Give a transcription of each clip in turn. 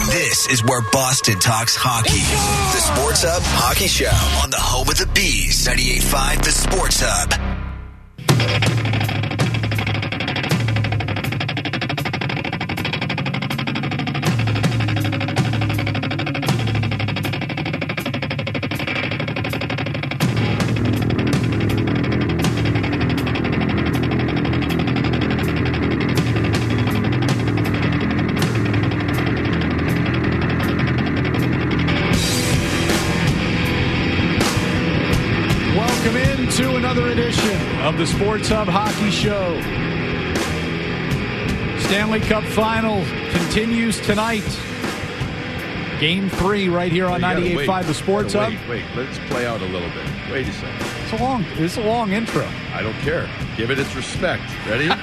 This is where Boston talks hockey. The Sports Hub Hockey Show on the home of the Bees, 98.5 The Sports Hub. Of the Sports Hub Hockey Show. Stanley Cup Final continues tonight. Game 3 right here on 98.5 The Sports Hub. Wait, let's play out a little bit. Wait a second. It's a long intro. I don't care. Give it its respect. Ready? Now,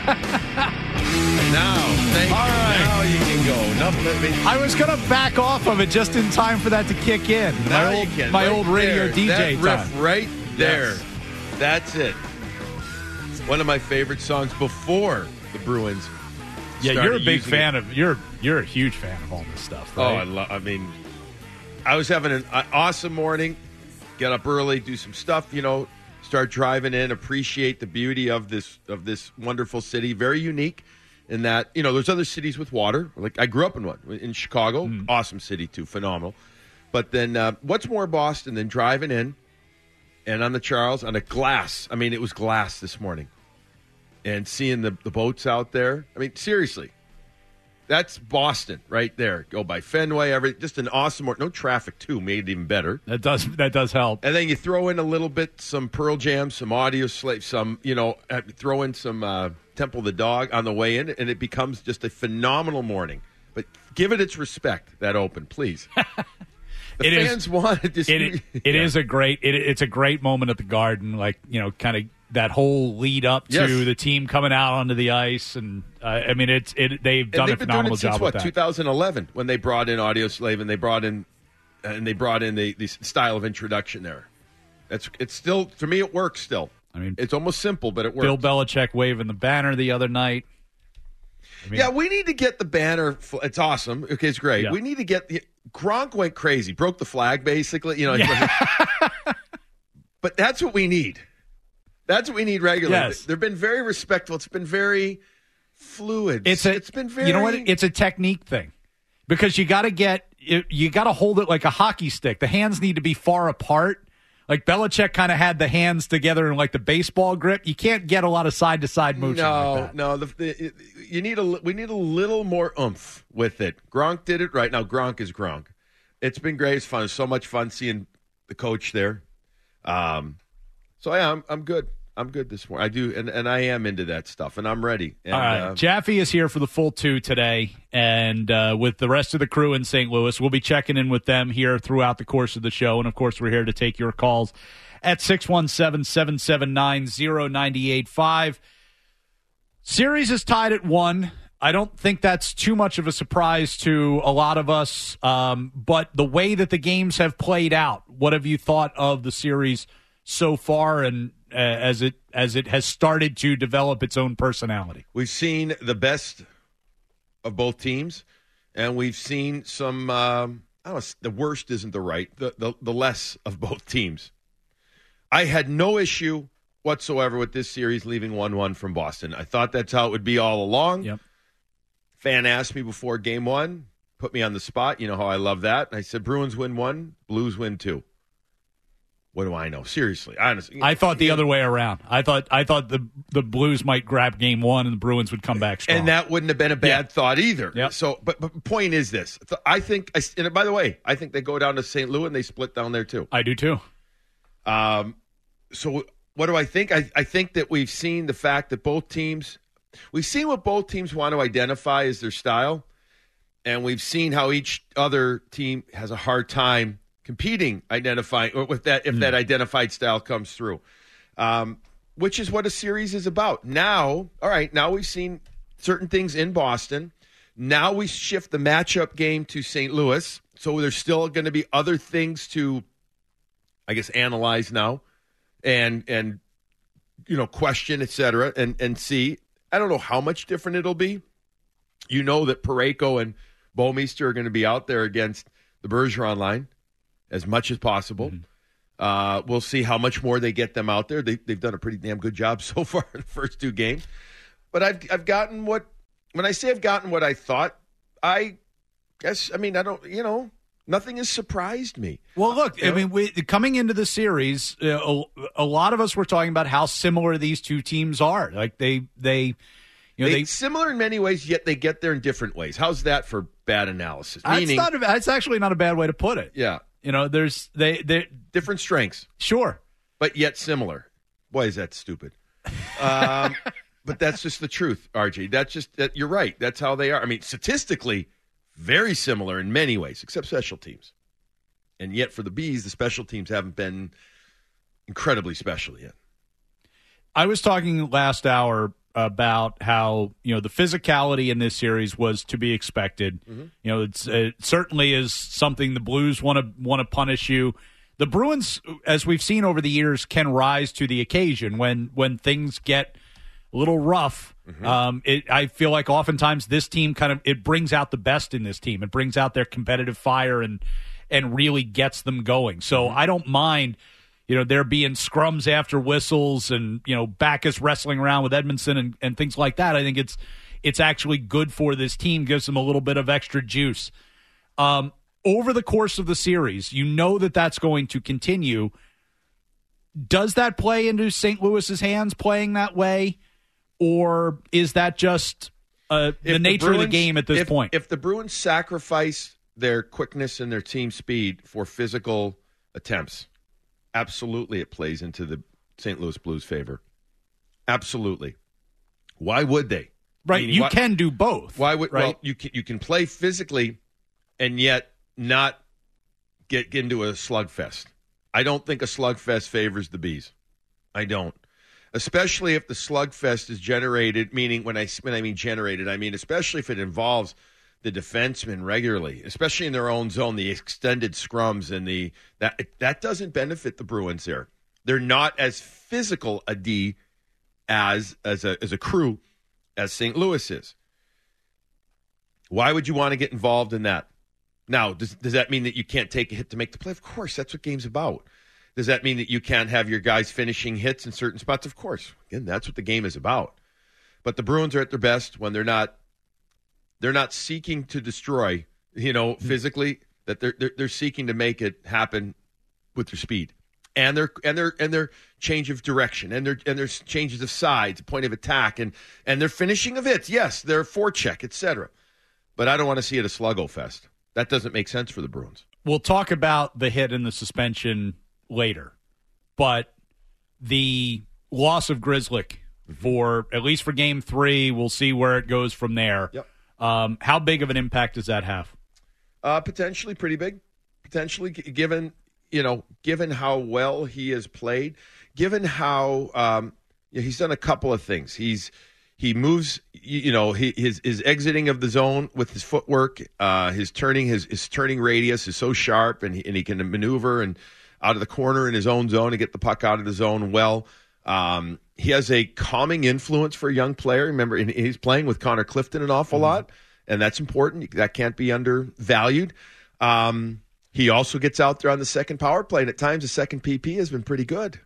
All right. Now you can go. I was going to back off of it just in time for that to kick in. My old radio DJ that time. riff right there. Yes. That's it. One of my favorite songs before the Bruins. Yeah, you're a big fan of you're a huge fan of all this stuff. Right? Oh, I was having an awesome morning. Get up early, do some stuff. Start driving in, appreciate the beauty of this wonderful city. Very unique in that there's other cities with water. Like I grew up in one in Chicago, awesome city too, phenomenal. But then what's more Boston than driving in and on the Charles on a glass? I mean, it was glass this morning. And seeing the boats out there. I mean, seriously. That's Boston right there. Go by Fenway, just an awesome morning. No traffic, too, made it even better. That does help. And then you throw in a little bit, some Pearl Jam, some Audio Slave, throw in some Temple the Dog on the way in, and it becomes just a phenomenal morning. But give it its respect, that open, please. The fans want it. It's a great moment at the Garden, kind of that whole lead up to the team coming out onto the ice, and they've done a phenomenal job with that. 2011 when they brought in Audio Slave and they brought in the style of introduction there. It's still, for me, it works still. I mean, it's almost simple, but it works. Bill Belichick waving the banner the other night. We need to get the banner. It's awesome. Okay, it's great. Yeah. We need to get Gronk went crazy, broke the flag basically. But that's what we need. That's what we need regularly. Yes. They've been very respectful. It's been very fluid. It's been very. You know what? It's a technique thing because you got to hold it like a hockey stick. The hands need to be far apart. Like Belichick kind of had the hands together in like the baseball grip. You can't get a lot of side to side motion. like that. No. We need a little more oomph with it. Gronk did it right. Now Gronk is Gronk. It's been great. It's fun. It's so much fun seeing the coach there. I'm good. I'm good this morning. I do, and I am into that stuff, and I'm ready. And, all right. Jaffe is here for the full 2 today, and with the rest of the crew in St. Louis. We'll be checking in with them here throughout the course of the show, and, of course, we're here to take your calls at 617-779-0985. Series is tied at 1. I don't think that's too much of a surprise to a lot of us, but the way that the games have played out, what have you thought of the series so far, and as it has started to develop its own personality? We've seen the best of both teams, and we've seen some. The worst isn't the less of both teams. I had no issue whatsoever with this series leaving 1-1 from Boston. I thought that's how it would be all along. Yep. Fan asked me before Game 1, put me on the spot. You know how I love that. And I said Bruins win 1, Blues win 2. What do I know? Seriously, honestly. I thought the other way around. I thought the Blues might grab Game 1 and the Bruins would come back strong. And that wouldn't have been a bad thought either. Yep. So, but the point is this. I think, and by the way, I think they go down to St. Louis and they split down there too. I do too. So what do I think? I think that we've seen the fact that we've seen what both teams want to identify as their style, and we've seen how each other team has a hard time competing, identifying, or with that, if that identified style comes through, which is what a series is about. Now, all right, now we've seen certain things in Boston. Now we shift the matchup game to St. Louis, so there's still going to be other things to, I guess, analyze now, and question, et cetera, and see. I don't know how much different it'll be. You know that Parayko and Bouwmeester are going to be out there against the Bergeron line as much as possible. We'll see how much more they get them out there. They've done a pretty damn good job so far in the first 2 games. But I've gotten when I say I've gotten what I thought, I guess, I don't, nothing has surprised me. Well, look, coming into the series, a lot of us were talking about how similar these two teams are. Like they similar in many ways, yet they get there in different ways. How's that for bad analysis? It's actually not a bad way to put it. Yeah. There's different strengths. Sure. But yet similar. Boy, is that stupid. But that's just the truth, RJ. You're right. That's how they are. I mean, statistically, very similar in many ways, except special teams. And yet for the Bees, the special teams haven't been incredibly special yet. I was talking last hour about how, the physicality in this series was to be expected. Mm-hmm. It certainly is something the Blues want to punish you. The Bruins, as we've seen over the years, can rise to the occasion when things get a little rough. Mm-hmm. I feel like oftentimes this team it brings out the best in this team. It brings out their competitive fire and really gets them going. So I don't mind, there being scrums after whistles and, Backus wrestling around with Edmondson and things like that. I think it's actually good for this team, gives them a little bit of extra juice. Over the course of the series, that's going to continue. Does that play into St. Louis's hands playing that way? Or is that just the nature of the game at this point? If the Bruins sacrifice their quickness and their team speed for physical attempts, absolutely it plays into the St. Louis Blues' favor. Absolutely. Why would they? Right, you can do both. Why would? Right? Well, you can play physically and yet not get into a slugfest. I don't think a slugfest favors the Bees. I don't. Especially if the slugfest is generated, meaning when I mean generated, I mean especially if it involves the defensemen regularly, especially in their own zone, the extended scrums and that doesn't benefit the Bruins there. They're not as physical a D as a crew as St. Louis is. Why would you want to get involved in that? Now, does that mean that you can't take a hit to make the play? Of course, that's what game's about. Does that mean that you can't have your guys finishing hits in certain spots? Of course. Again, that's what the game is about. But the Bruins are at their best when they're not seeking to destroy, physically, that they're seeking to make it happen with their speed. And their change of direction and their changes of sides, point of attack, and their finishing of hits. Yes, their forecheck, etc. But I don't want to see it a sluggo fest. That doesn't make sense for the Bruins. We'll talk about the hit and the suspension later, but the loss of Grzelcyk at least for Game 3, we'll see where it goes from there. Yep. How big of an impact does that have? Potentially pretty big. Potentially, given how well he has played, given how he's done a couple of things. He moves, his exiting of the zone with his footwork, his turning radius is so sharp, and he can maneuver and out of the corner in his own zone and get the puck out of the zone well. He has a calming influence for a young player. Remember, he's playing with Connor Clifton an awful lot, and that's important. That can't be undervalued. He also gets out there on the second power play, and at times the second PP has been pretty good.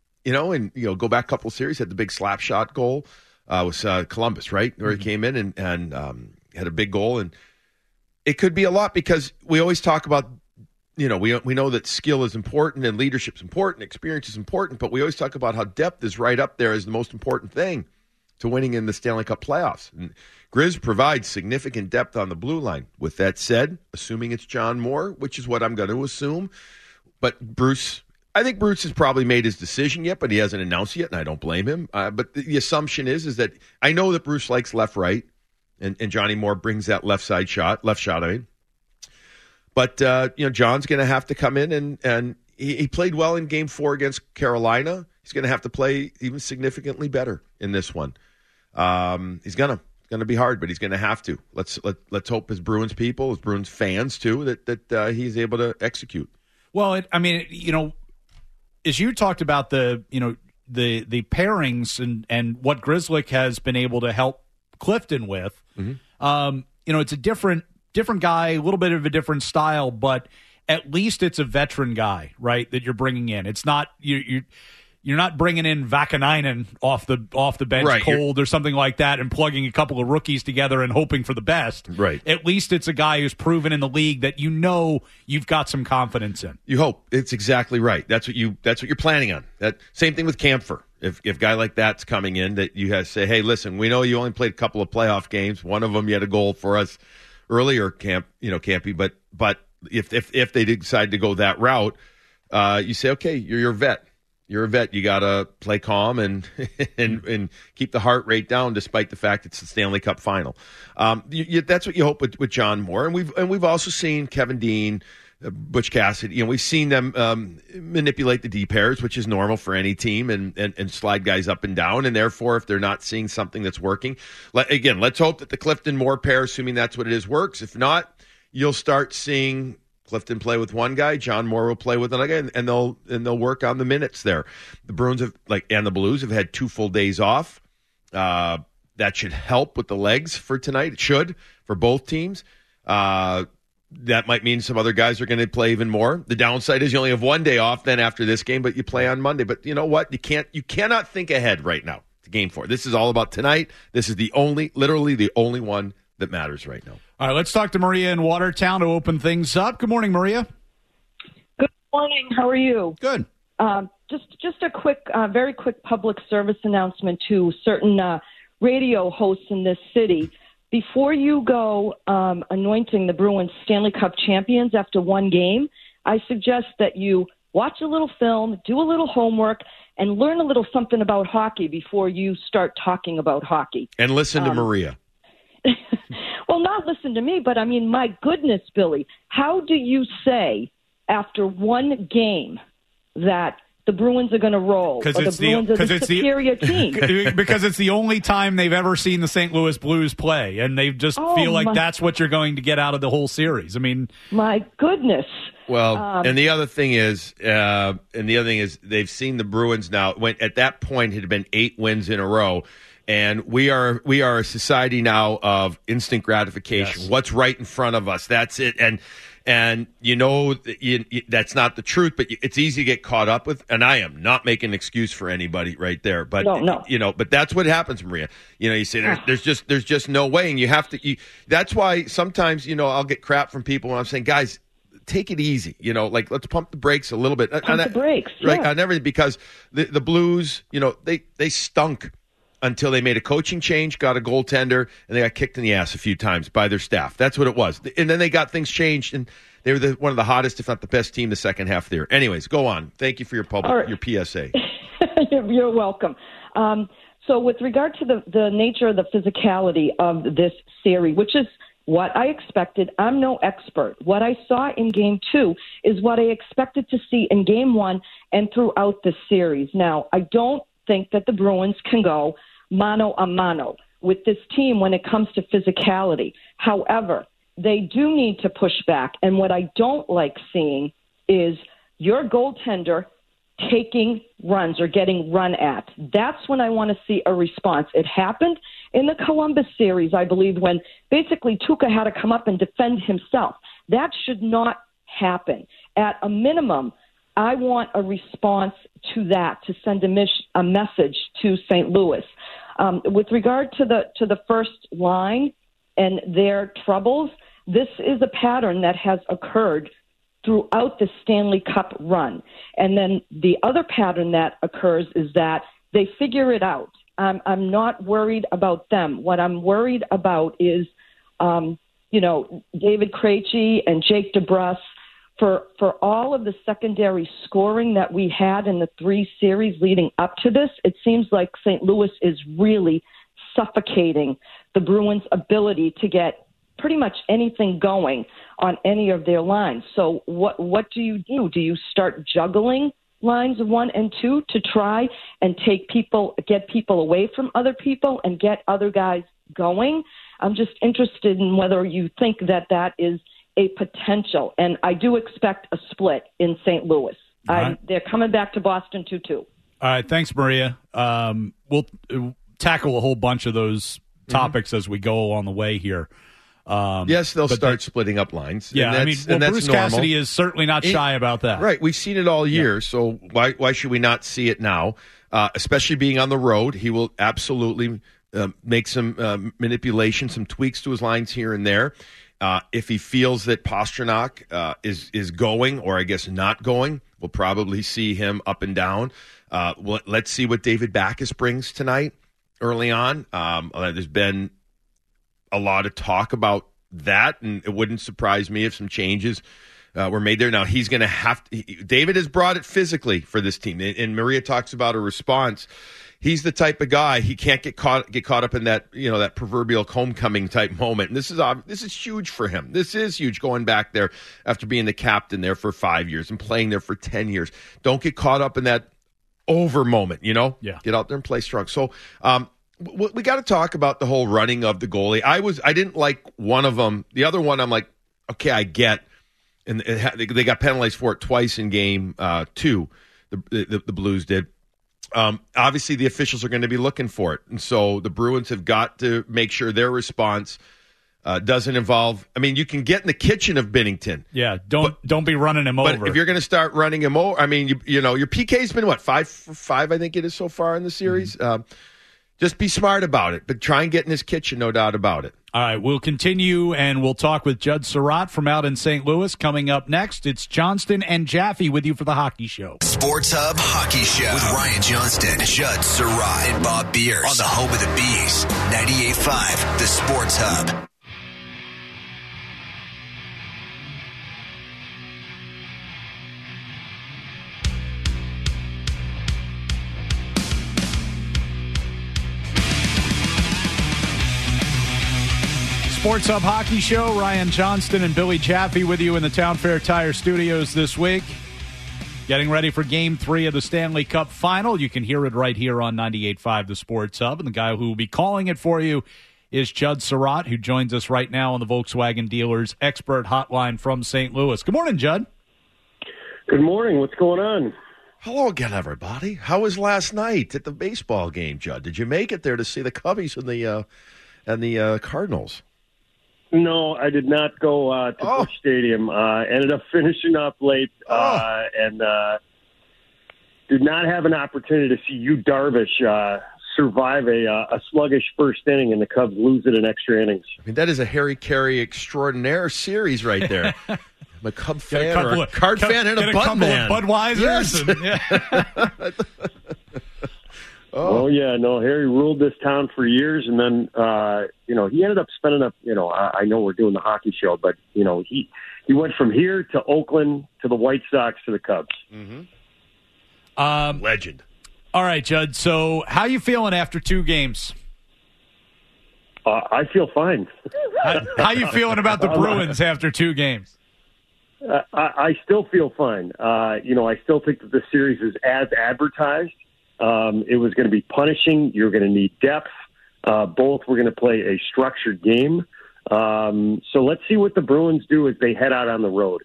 Go back a couple of series, had the big slap shot goal. Was Columbus, right? Where he came in and had a big goal. And it could be a lot because we always talk about, we know that skill is important and leadership is important, experience is important, but we always talk about how depth is right up there as the most important thing to winning in the Stanley Cup playoffs. And Grizz provides significant depth on the blue line. With that said, assuming it's John Moore, which is what I'm going to assume, but I think Bruce has probably made his decision yet, but he hasn't announced yet, and I don't blame him. But the assumption is that I know that Bruce likes left-right, and Johnny Moore brings that left shot. But John's going to have to come in, and he played well in Game 4 against Carolina. He's going to have to play even significantly better in this one. He's going to be hard, but he's going to have to. Let's hope as Bruins people, as Bruins fans too, that he's able to execute. Well, as you talked about the pairings and what Grzelcyk has been able to help Clifton with, it's a different different guy, a little bit of a different style, but at least it's a veteran guy, right, that you're bringing in. It's not you're not bringing in Vakanainen off the bench right, cold or something like that and plugging a couple of rookies together and hoping for the best. Right. At least it's a guy who's proven in the league that you've got some confidence in. You hope. It's exactly right. That's what you're planning on. That same thing with Kampfer. If a guy like that's coming in, that you guys say, hey, listen, we know you only played a couple of playoff games. One of them you had a goal for us earlier, Campy. But if they decide to go that route, you say, okay, you're a vet. You're a vet. You got to play calm and keep the heart rate down, despite the fact it's the Stanley Cup final. That's what you hope with John Moore, and we've also seen Kevin Dean, Butch Cassidy. We've seen them manipulate the D pairs, which is normal for any team, and slide guys up and down. And therefore, if they're not seeing something that's working, let's hope that the Clifton Moore pair, assuming that's what it is, works. If not, you'll start seeing Clifton play with one guy, John Moore will play with another guy, and they'll work on the minutes there. The Bruins and the Blues have had 2 full days off. That should help with the legs for tonight. It should for both teams. That might mean some other guys are going to play even more. The downside is you only have 1 day off then after this game, but you play on Monday. But you know what? You cannot think ahead right now to Game 4. This is all about tonight. This is literally the only one that matters right now. All right, let's talk to Maria in Watertown to open things up. Good morning, Maria. Good morning. How are you? Good. Just a quick, very quick public service announcement to certain radio hosts in this city. Before you go anointing the Bruins Stanley Cup champions after one game, I suggest that you watch a little film, do a little homework, and learn a little something about hockey before you start talking about hockey. And listen to Maria. Well, not listen to me, but I mean, my goodness, Billy, how do you say after one game that the Bruins are going to roll, or the Bruins are the superior team? Because it's the only time they've ever seen the St. Louis Blues play, and they just feel like that's what you're going to get out of the whole series. I mean, my goodness. Well, and the other thing is, they've seen the Bruins now. At that point, it had been 8 wins in a row. And we are a society now of instant gratification. Yes. What's right in front of us? That's it. And that's not the truth, but it's easy to get caught up with. And I am not making an excuse for anybody right there. But no. But that's what happens, Maria. You say there's just no way, and you have to. That's why sometimes I'll get crap from people when I'm saying, guys, take it easy. Let's pump the brakes a little bit. Pump the brakes, right? Yeah. On everything, because the Blues, they stunk until they made a coaching change, got a goaltender, and they got kicked in the ass a few times by their staff. That's what it was. And then they got things changed, and they were one of the hottest, if not the best team the second half there. Anyways, go on. Thank you for your your PSA. You're welcome. So with regard to the nature of the physicality of this series, which is what I expected, I'm no expert. What I saw in Game 2 is what I expected to see in Game 1 and throughout the series. Now, I don't think that the Bruins can go mano a mano with this team when it comes to physicality. However, they do need to push back. And what I don't like seeing is your goaltender taking runs or getting run at. That's when I want to see a response. It happened in the Columbus series, I believe, when basically Tuukka had to come up and defend himself. That should not happen. At a minimum, I want a response to that, to send a message to St. Louis. With regard to the first line and their troubles, this is a pattern that has occurred throughout the Stanley Cup run. And then the other pattern that occurs is that they figure it out. I'm not worried about them. What I'm worried about is, David Krejci and Jake DeBrusk. For all of the secondary scoring that we had in the 3 series leading up to this, it seems like St. Louis is really suffocating the Bruins' ability to get pretty much anything going on any of their lines. So what do you do? Do you start juggling lines 1 and 2 to try and get people away from other people and get other guys going? I'm just interested in whether you think that is a potential, and I do expect a split in St. Louis. Right. They're coming back to Boston 2-2. All right, thanks, Maria. We'll tackle a whole bunch of those topics as we go along the way here. Yes, they'll start splitting up lines. Yeah, and that's Bruce normal. Cassidy is certainly not shy about that. Right, we've seen it all year, so why should we not see it now? Especially being on the road, he will absolutely make some manipulation, some tweaks to his lines here and there. If he feels that Pastrnak is going, or I guess not going, we'll probably see him up and down. Let's see what David Backes brings tonight early on. There's been a lot of talk about that, and it wouldn't surprise me if some changes were made there. Now, he's going to have to – David has brought it physically for this team, and Maria talks about a response. He's the type of guy, he can't get caught up in that, that proverbial homecoming type moment. And this is huge for him. This is huge, going back there after being the captain there for 5 years and playing there for 10 years. Don't get caught up in that over moment, Yeah. Get out there and play strong. So we got to talk about the whole running of the goalie. I didn't like one of them. The other one, I'm like, okay, I get. And they got penalized for it twice in game 2. The Blues did. Obviously, the officials are going to be looking for it. And so the Bruins have got to make sure their response doesn't involve – I mean, you can get in the kitchen of Binnington. Yeah, don't be running him over. But if you're going to start running him over – I mean, your PK's been, 5 for 5, I think it is so far in the series. Mm-hmm. Just be smart about it, but try and get in his kitchen, no doubt about it. All right, we'll continue, and we'll talk with Judd Surratt from out in St. Louis. Coming up next, it's Johnston and Jaffe with you for the Hockey Show. Sports Hub Hockey Show with Ryan Johnston, Judd Surratt, and Bob Beers on the home of the Bees, 98.5, the Sports Hub. Sports Hub Hockey Show. Ryan Johnston and Billy Jaffe with you in the Town Fair Tire Studios this week. Getting ready for Game 3 of the Stanley Cup Final. You can hear it right here on 98.5 The Sports Hub. And the guy who will be calling it for you is Judd Surratt, who joins us right now on the Volkswagen Dealers Expert Hotline from St. Louis. Good morning, Judd. Good morning. What's going on? Hello again, everybody. How was last night at the baseball game, Judd? Did you make it there to see the Cubbies and the Cardinals? No, I did not go to Busch Stadium. Ended up finishing up late and did not have an opportunity to see Yu Darvish survive a sluggish first inning and the Cubs lose it in extra innings. I mean, that is a Harry Carey extraordinaire series right there. I'm a Cub fan or a Card fan and a Bud man. Budweisers. Yes. Oh, yeah, no, Harry ruled this town for years, and then, he ended up spending up, I know we're doing the hockey show, but, he went from here to Oakland to the White Sox to the Cubs. Mm-hmm. Legend. All right, Judd, so how you feeling after 2 games? I feel fine. How you feeling about the Bruins after 2 games? I still feel fine. I still think that the series is as advertised. It was going to be punishing. You're going to need depth. Both were going to play a structured game. So let's see what the Bruins do as they head out on the road.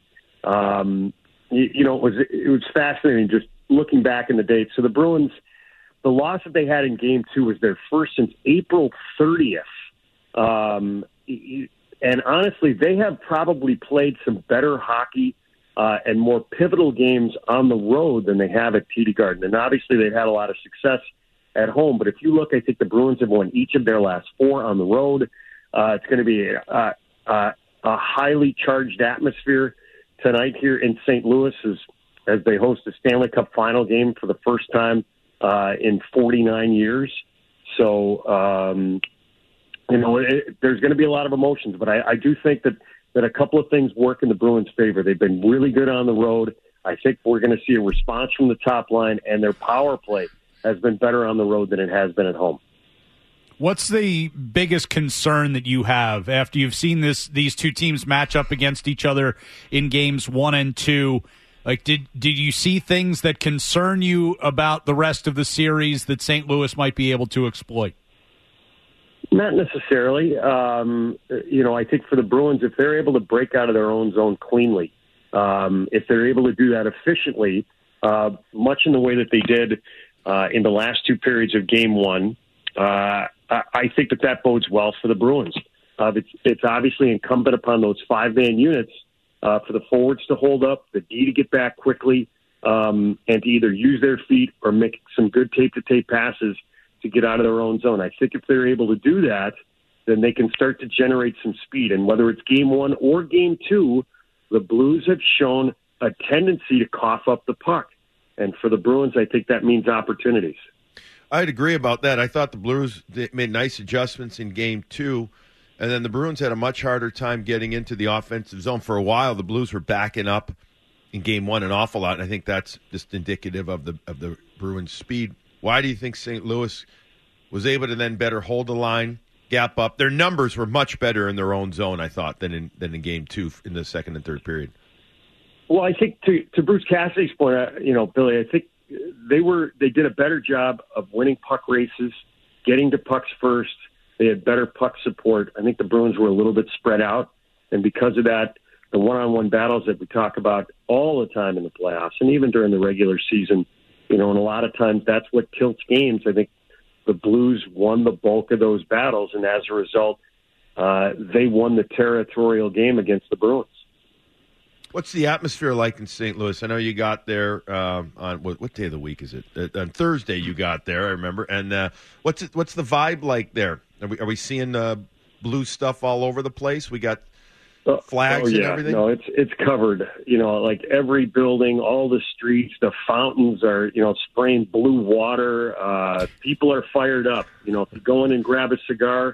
It was fascinating just looking back in the dates. So the Bruins, the loss that they had in Game 2 was their first since April 30th. And honestly, they have probably played some better hockey and more pivotal games on the road than they have at TD Garden. And obviously they've had a lot of success at home. But if you look, I think the Bruins have won each of their last 4 on the road. It's going to be a highly charged atmosphere tonight here in St. Louis as they host the Stanley Cup final game for the first time in 49 years. So, there's going to be a lot of emotions. But I do think that a couple of things work in the Bruins' favor. They've been really good on the road. I think we're going to see a response from the top line, and their power play has been better on the road than it has been at home. What's the biggest concern that you have after you've seen these 2 teams match up against each other in games 1 and 2? Like, did you see things that concern you about the rest of the series that St. Louis might be able to exploit? Not necessarily. I think for the Bruins, if they're able to break out of their own zone cleanly, if they're able to do that efficiently, much in the way that they did in the last 2 periods of Game 1, I think that bodes well for the Bruins. It's obviously incumbent upon those 5-man units for the forwards to hold up, the D to get back quickly, and to either use their feet or make some good tape-to-tape passes to get out of their own zone. I think if they're able to do that, then they can start to generate some speed. And whether it's game 1 or game 2, the Blues have shown a tendency to cough up the puck. And for the Bruins, I think that means opportunities. I'd agree about that. I thought the Blues made nice adjustments in game 2, and then the Bruins had a much harder time getting into the offensive zone. For a while, the Blues were backing up in game 1 an awful lot, and I think that's just indicative of the Bruins' speed. Why do you think St. Louis was able to then better hold the line, gap up? Their numbers were much better in their own zone, I thought, than in game 2 in the second and third period. Well, I think to Bruce Cassidy's point, Billy, I think they did a better job of winning puck races, getting to pucks first. They had better puck support. I think the Bruins were a little bit spread out, and because of that, the one-on-one battles that we talk about all the time in the playoffs and even during the regular season, and a lot of times that's what tilts games. I think the Blues won the bulk of those battles, and as a result, they won the territorial game against the Bruins. What's the atmosphere like in St. Louis? I know you got there on what day of the week is it? On Thursday you got there, I remember. And what's the vibe like there? Are we seeing blue stuff all over the place? We got flags and everything? No, it's covered. Like every building, all the streets, the fountains are, spraying blue water. People are fired up. If you go in and grab a cigar,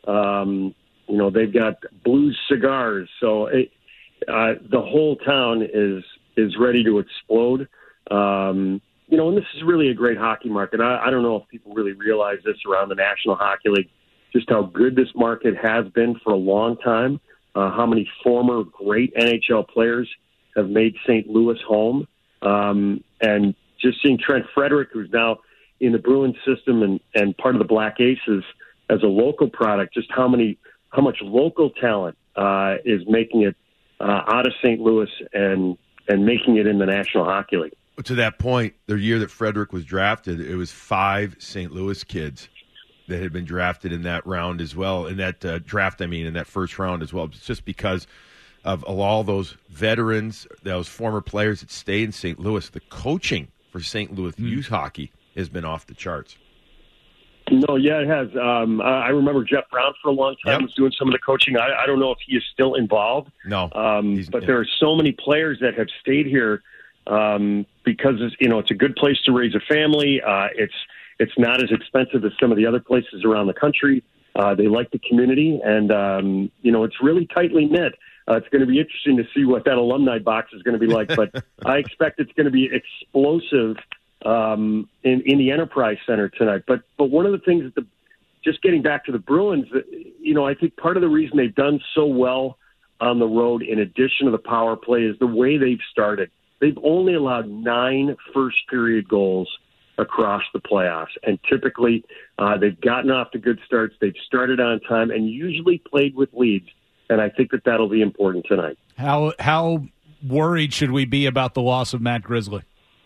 they've got blue cigars. So the whole town is ready to explode. And this is really a great hockey market. I don't know if people really realize this around the National Hockey League, just how good this market has been for a long time. How many former great NHL players have made St. Louis home. And just seeing Trent Frederick, who's now in the Bruins system and part of the Black Aces as a local product, just how much local talent is making it out of St. Louis and making it in the National Hockey League. To that point, the year that Frederick was drafted, it was 5 St. Louis kids that had been drafted in that round as well, in that in that first round as well. It's just because of all those veterans, those former players that stay in St. Louis. The coaching for St. Louis youth hockey has been off the charts. No, yeah, it has. I remember Jeff Brown for a long time was doing some of the coaching. I don't know if he is still involved. No. But there are so many players that have stayed here because it's a good place to raise a family. It's not as expensive as some of the other places around the country. They like the community, and it's really tightly knit. It's going to be interesting to see what that alumni box is going to be like, but I expect it's going to be explosive in the Enterprise Center tonight. But one of the things that just getting back to the Bruins, I think part of the reason they've done so well on the road, in addition to the power play, is the way they've started. They've only allowed 9 first-period goals across the playoffs, and typically they've gotten off to good starts. They've started on time and usually played with leads, and I think that'll be important tonight. How worried should we be about the loss of Matt Grzelcyk?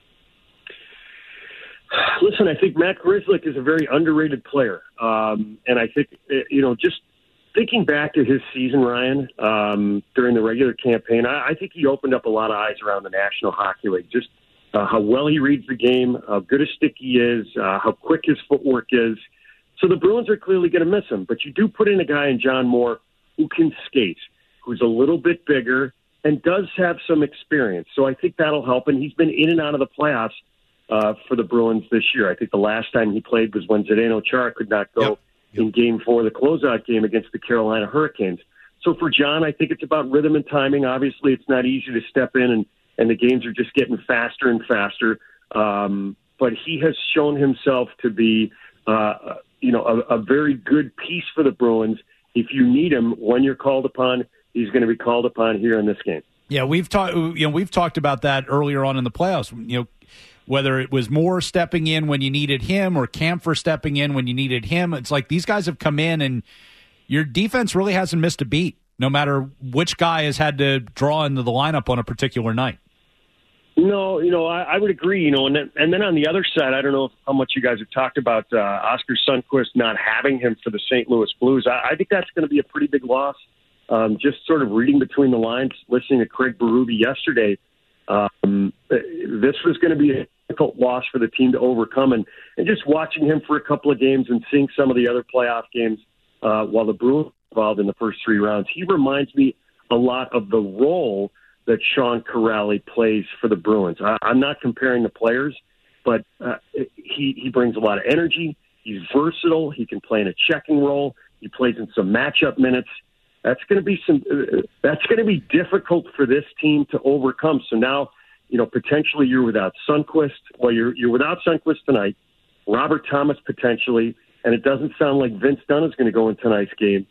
Listen, I think Matt Grzelcyk is a very underrated player, and I think just thinking back to his season, Ryan, during the regular campaign, I think he opened up a lot of eyes around the National Hockey League. Just how well he reads the game, how good a stick he is, how quick his footwork is. So the Bruins are clearly going to miss him. But you do put in a guy in John Moore who can skate, who's a little bit bigger, and does have some experience. So I think that'll help. And he's been in and out of the playoffs for the Bruins this year. I think the last time he played was when Zdeno Chara could not go in Game 4, the closeout game against the Carolina Hurricanes. So for John, I think it's about rhythm and timing. Obviously, it's not easy to step in and the games are just getting faster and faster. But he has shown himself to be, a very good piece for the Bruins. If you need him when you're called upon, he's going to be called upon here in this game. Yeah, we've talked about that earlier on in the playoffs. Whether it was Moore stepping in when you needed him or Kampfer stepping in when you needed him, it's like these guys have come in and your defense really hasn't missed a beat, no matter which guy has had to draw into the lineup on a particular night. No, I would agree. And then on the other side, I don't know how much you guys have talked about Oscar Sundqvist not having him for the St. Louis Blues. I think that's going to be a pretty big loss. Just sort of reading between the lines, listening to Craig Berube yesterday, this was going to be a difficult loss for the team to overcome. And just watching him for a couple of games and seeing some of the other playoff games while the Bruins were involved in the first 3 rounds, he reminds me a lot of the role that Sean Kuraly plays for the Bruins. I'm not comparing the players, but he brings a lot of energy. He's versatile. He can play in a checking role. He plays in some matchup minutes. That's going to be difficult for this team to overcome. So now, potentially you're without Sundqvist. Well, you're without Sundqvist tonight. Robert Thomas potentially, and it doesn't sound like Vince Dunn is going to go in tonight's game.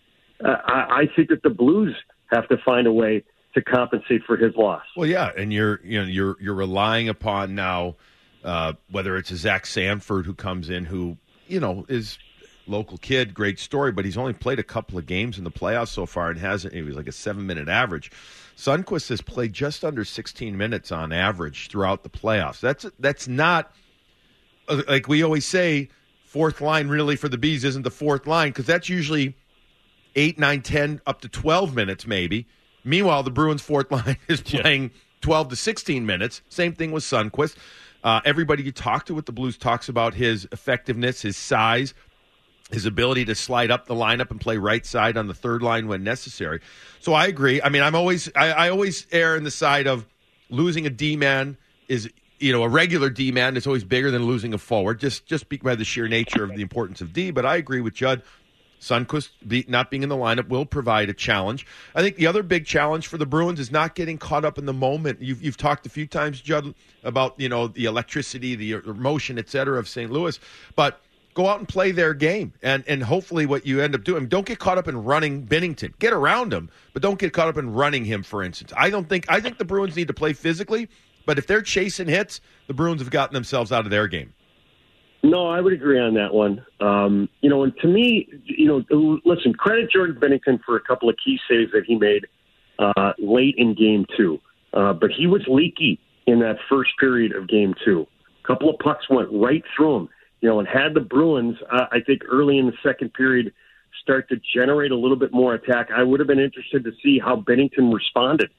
I think that the Blues have to find a way to compensate for his loss. Well, yeah, and you're relying upon now whether it's a Zach Sanford who comes in, who is local kid, great story, but he's only played a couple of games in the playoffs so far and he was like a 7-minute average. Sundqvist has played just under 16 minutes on average throughout the playoffs. That's not like we always say. Fourth line really for the Bees isn't the fourth line because that's usually 8, 9, 10, up to 12 minutes maybe. Meanwhile, the Bruins' fourth line is playing 12 to 16 minutes. Same thing with Sundqvist. Everybody you talk to with the Blues talks about his effectiveness, his size, his ability to slide up the lineup and play right side on the third line when necessary. So I agree. I mean, I always err in the side of losing a D-man is, a regular D-man is always bigger than losing a forward, just by the sheer nature of the importance of D. But I agree with Judd. Sundqvist not being in the lineup will provide a challenge. I think the other big challenge for the Bruins is not getting caught up in the moment. You've talked a few times, Judd, about the electricity, the emotion, et cetera, of St. Louis, but go out and play their game, and hopefully what you end up doing, don't get caught up in running Binnington. Get around him, but don't get caught up in running him. For instance, I think the Bruins need to play physically, but if they're chasing hits, the Bruins have gotten themselves out of their game. No, I would agree on that one. And to me, listen, credit Jordan Binnington for a couple of key saves that he made late in Game 2. But he was leaky in that first period of Game 2. A couple of pucks went right through him, and had the Bruins, I think, early in the second period start to generate a little bit more attack, I would have been interested to see how Binnington responded.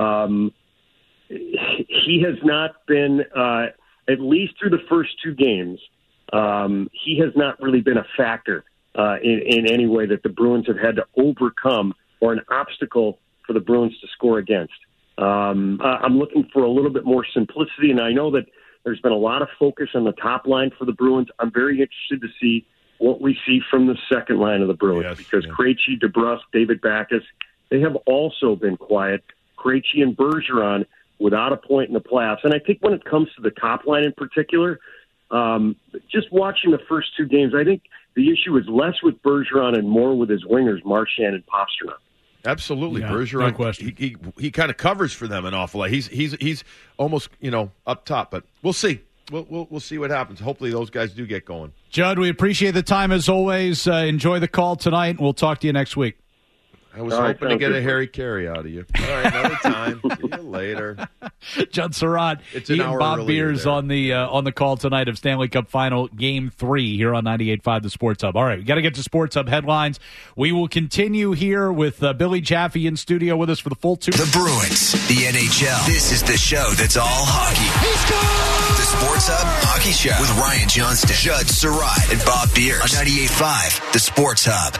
He has not been, at least through the first 2 games, he has not really been a factor in any way that the Bruins have had to overcome or an obstacle for the Bruins to score against. I'm looking for a little bit more simplicity, and I know that there's been a lot of focus on the top line for the Bruins. I'm very interested to see what we see from the second line of the Bruins because Krejci, DeBrusk, David Backes, they have also been quiet. Krejci and Bergeron without a point in the playoffs. And I think when it comes to the top line in particular, just watching the first 2 games, I think the issue is less with Bergeron and more with his wingers, Marchand and Pastrnak. Absolutely, Bergeron. No question. He kind of covers for them an awful lot. He's almost up top, but we'll see. We'll see what happens. Hopefully, those guys do get going. Judd, we appreciate the time as always. Enjoy the call tonight. We'll talk to you next week. I was hoping to get a Harry Carey out of you. All right, another time. See you later. Judd Surratt, he and Bob Beers on the call tonight of Stanley Cup Final Game 3 here on 98.5 The Sports Hub. All right, we got to get to Sports Hub headlines. We will continue here with Billy Jaffe in studio with us for the full 2. The Bruins, the NHL. This is the show that's all hockey. He scored! The Sports Hub Hockey Show with Ryan Johnston, Judd Surratt, and Bob Beers on 98.5 The Sports Hub.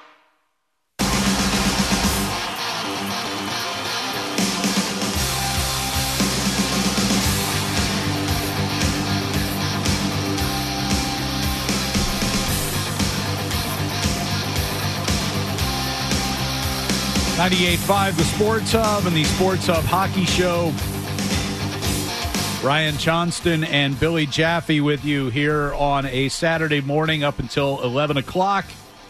.5 The Sports Hub and the Sports Hub Hockey Show. Ryan Johnston and Billy Jaffe with you here on a Saturday morning up until 11 o'clock.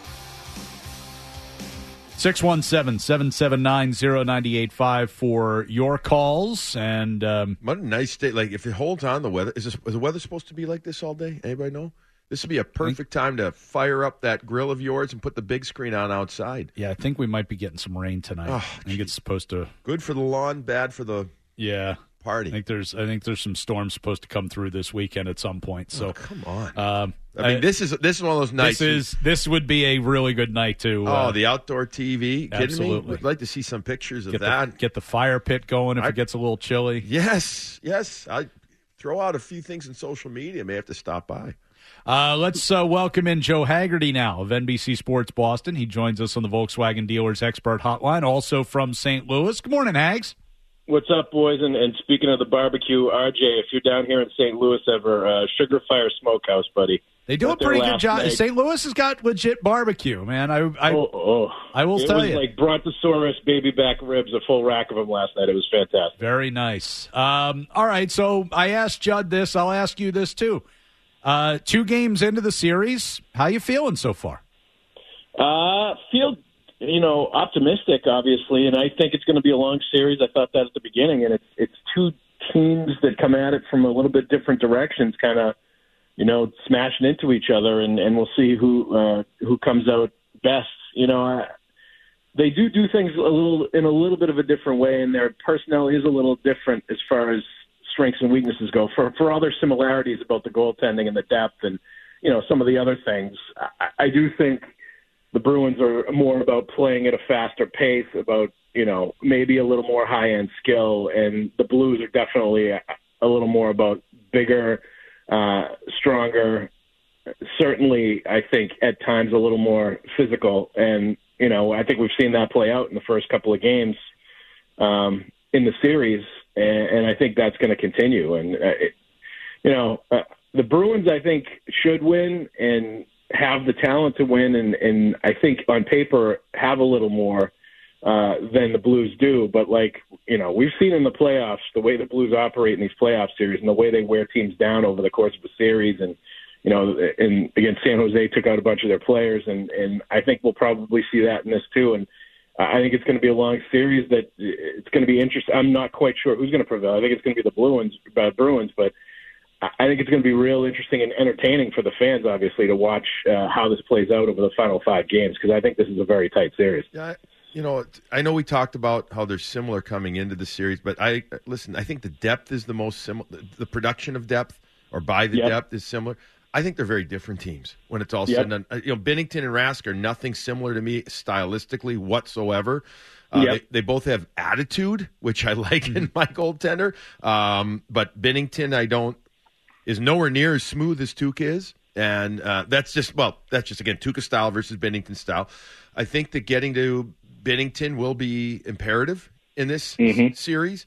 617-779-0985 for your calls. And what a nice day. Like, if it holds on, the weather, is the weather supposed to be like this all day? Anybody know? This would be a perfect time to fire up that grill of yours and put the big screen on outside. Yeah, I think we might be getting some rain tonight. I think it's supposed to. Good for the lawn, bad for the party. I think there's some storms supposed to come through this weekend at some point. So come on. This is one of those nights. This would be a really good night to. The outdoor TV. Absolutely. Kidding me? We'd like to see some pictures of that. Get the fire pit going if it gets a little chilly. Yes. I throw out a few things in social media. May have to stop by. Let's welcome in Joe Haggerty now of NBC Sports Boston. He joins us on the Volkswagen Dealers Expert Hotline, also from St. Louis. Good morning, Hags. What's up, boys? And speaking of the barbecue, RJ, if you're down here in St. Louis ever, Sugar Fire Smokehouse, buddy. They do a pretty good job. St. Louis has got legit barbecue, man. I will tell you. It was like Brontosaurus baby back ribs, a full rack of them last night. It was fantastic. Very nice. All right, so I asked Judd this. I'll ask you this, too. 2 games into the series, how you feeling so far? Feel optimistic, obviously, and I think it's going to be a long series. I thought that at the beginning, and it's 2 teams that come at it from a little bit different directions, kind of, smashing into each other, and we'll see who comes out best. They do things in a little bit of a different way, and their personnel is a little different as far as strengths and weaknesses go. For all their similarities about the goaltending and the depth and some of the other things, I do think the Bruins are more about playing at a faster pace, about maybe a little more high-end skill, and the Blues are definitely a little more about bigger, stronger, certainly I think at times a little more physical, and I think we've seen that play out in the first couple of games in the series, and I think that's going to continue. And the Bruins, I think, should win and have the talent to win, and I think on paper have a little more than the Blues do. But we've seen in the playoffs the way the Blues operate in these playoff series and the way they wear teams down over the course of a series, and and against San Jose took out a bunch of their players, and I think we'll probably see that in this too. And I think it's going to be a long series that it's going to be interesting. I'm not quite sure who's going to prevail. I think it's going to be the Bruins, but I think it's going to be real interesting and entertaining for the fans, obviously, to watch how this plays out over the final 5 games, because I think this is a very tight series. Yeah, I know we talked about how they're similar coming into the series, but I think the depth is the most similar. The production of depth, or by the depth, is similar. I think they're very different teams when it's all said and done. Bennington and Rask are nothing similar to me stylistically whatsoever. They both have attitude, which I like in my goaltender. But Bennington, is nowhere near as smooth as Tuukka is. And that's just again, Tuukka style versus Bennington style. I think that getting to Bennington will be imperative in this series.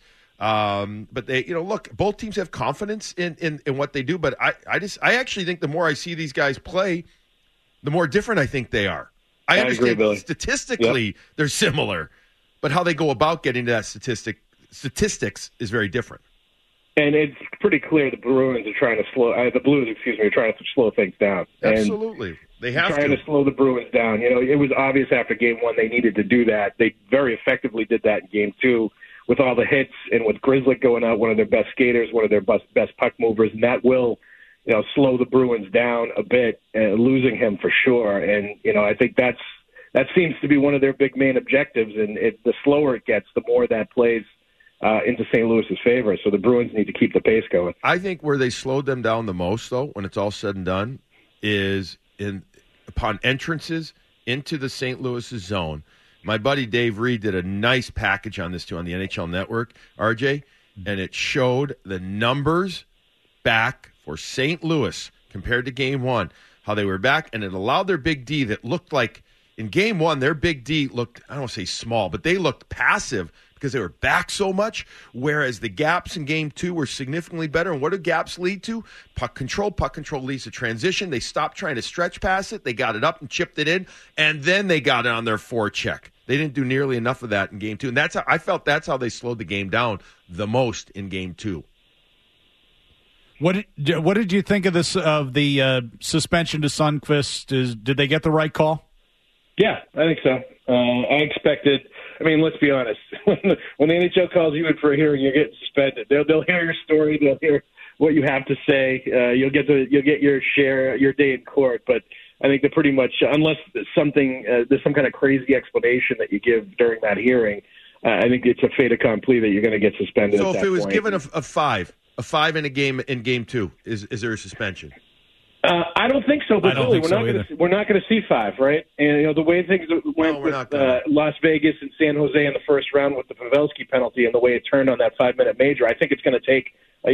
But they, look, both teams have confidence in what they do. But I actually think the more I see these guys play, the more different I think they are. I understand agree, statistically they're similar, but how they go about getting to that statistics is very different. And it's pretty clear the Bruins are trying to the Blues are trying to slow things down. Absolutely. They have trying to slow the Bruins down. It was obvious after Game 1 they needed to do that. They very effectively did that in Game 2 with all the hits and with Grzelcyk going out, one of their best skaters, one of their best puck movers, and that will, slow the Bruins down a bit, losing him for sure. And, I think that seems to be one of their big main objectives, and the slower it gets, the more that plays into St. Louis's favor. So the Bruins need to keep the pace going. I think where they slowed them down the most, though, when it's all said and done, is upon entrances into the St. Louis's zone. My buddy Dave Reed did a nice package on this, too, on the NHL Network, RJ, and it showed the numbers back for St. Louis compared to Game 1, how they were back, and it allowed their big D that looked like, in Game 1, their big D looked, I don't want to say small, but they looked passive because they were back so much, whereas the gaps in Game 2 were significantly better. And what do gaps lead to? Puck control. Puck control leads to transition. They stopped trying to stretch pass it. They got it up and chipped it in, and then they got it on their forecheck. They didn't do nearly enough of that in Game 2, and I felt that's how they slowed the game down the most in Game 2. What did you think of this the suspension to Sundqvist? Did they get the right call? Yeah, I think so. I expected. I mean, let's be honest. When the NHL calls you in for a hearing, you're getting suspended. They'll hear your story. They'll hear what you have to say. You'll get your share, your day in court. But I think that pretty much, unless there's some kind of crazy explanation that you give during that hearing, I think it's a fait accompli that you're going to get suspended. So at if that it was point. given a five in a game in game 2, is there a suspension? I don't think so, but Billy, we're not going to see 5, right? And the way things went with Las Vegas and San Jose in the first round with the Pavelski penalty and the way it turned on that 5-minute major, I think it's going to take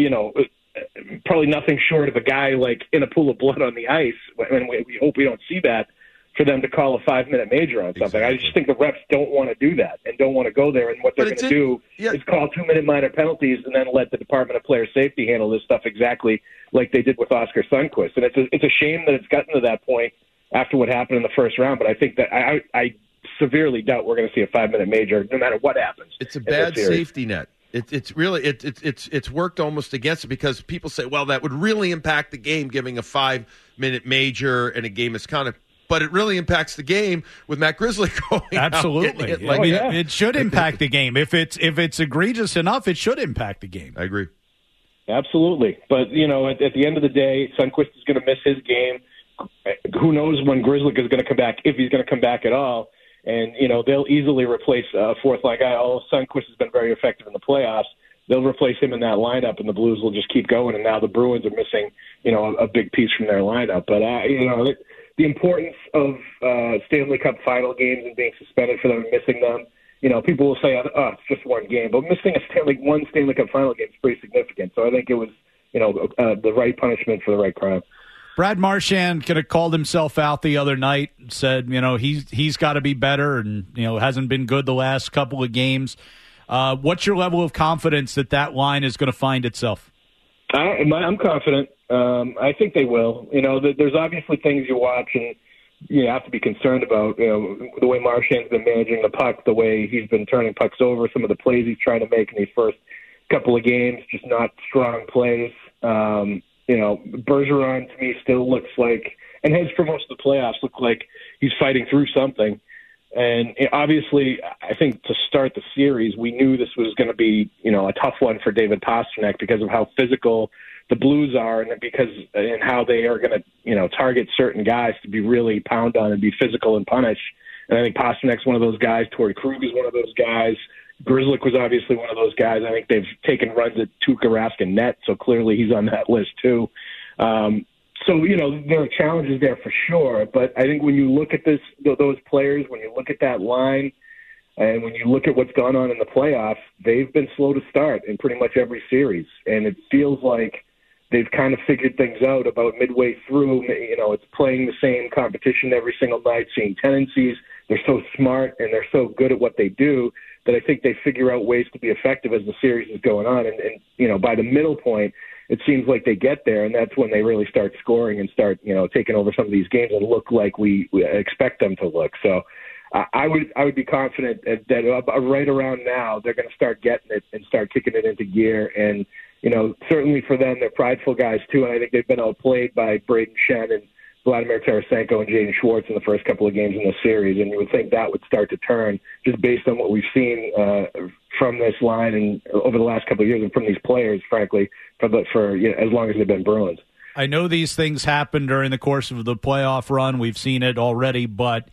probably nothing short of a guy like in a pool of blood on the ice, and we hope we don't see that, for them to call a 5-minute major on something. Exactly. I just think the refs don't want to do that and don't want to go there. And what they're going to do is call 2-minute minor penalties and then let the Department of Player Safety handle this stuff exactly like they did with Oscar Sundqvist. And it's a shame that it's gotten to that point after what happened in the first round. But I think that I severely doubt we're going to see a 5-minute major no matter what happens. It's a bad safety net. It's really worked almost against it, because people say, well, that would really impact the game, giving a 5-minute major in a game is kind of. But it really impacts the game with Matt Grizzly going. Absolutely, it should impact the game. If it's egregious enough, it should impact the game. I agree. Absolutely, but at the end of the day, Sundqvist is going to miss his game. Who knows when Grizzly is going to come back, if he's going to come back at all? And they'll easily replace a fourth line guy. Sundqvist has been very effective in the playoffs. They'll replace him in that lineup, and the Blues will just keep going. And now the Bruins are missing, a big piece from their lineup. But the importance of Stanley Cup final games and being suspended for them and missing them. People will say, it's just one game. But missing one Stanley Cup final game is pretty significant. So I think it was, the right punishment for the right crime. Brad Marchand could have called himself out the other night, said, he's got to be better and, hasn't been good the last couple of games. What's your level of confidence that line is going to find itself? I'm confident. I think they will. There's obviously things you watch and you have to be concerned about. The way Marchand's been managing the puck, the way he's been turning pucks over, some of the plays he's trying to make in these first couple of games, just not strong plays. Bergeron to me still looks like, and has for most of the playoffs, looked like he's fighting through something. And obviously, I think to start the series, we knew this was going to be, a tough one for David Pastrnak because of how physical the Blues are, and how they are going to, target certain guys to be really pound on and be physical and punish. And I think Pasternak's one of those guys. Torrey Krug is one of those guys. Grzelcyk was obviously one of those guys. I think they've taken runs at Tuukka Rask and net, so clearly he's on that list too. So, there are challenges there for sure. But I think when you look at those players, when you look at that line, and when you look at what's gone on in the playoffs, they've been slow to start in pretty much every series. And it feels like they've kind of figured things out about midway through. It's playing the same competition every single night, seeing tendencies. They're so smart and they're so good at what they do that I think they figure out ways to be effective as the series is going on. And by the middle point, it seems like they get there, and that's when they really start scoring and start, taking over some of these games and look like we expect them to look. So I would be confident that right around now they're going to start getting it and start kicking it into gear. And, certainly for them, they're prideful guys too, and I think they've been outplayed by Braden Shen and Vladimir Tarasenko and Jaden Schwartz in the first couple of games in the series, and you would think that would start to turn just based on what we've seen from this line and over the last couple of years and from these players, frankly, for as long as they've been Bruins. I know these things happen during the course of the playoff run. We've seen it already, but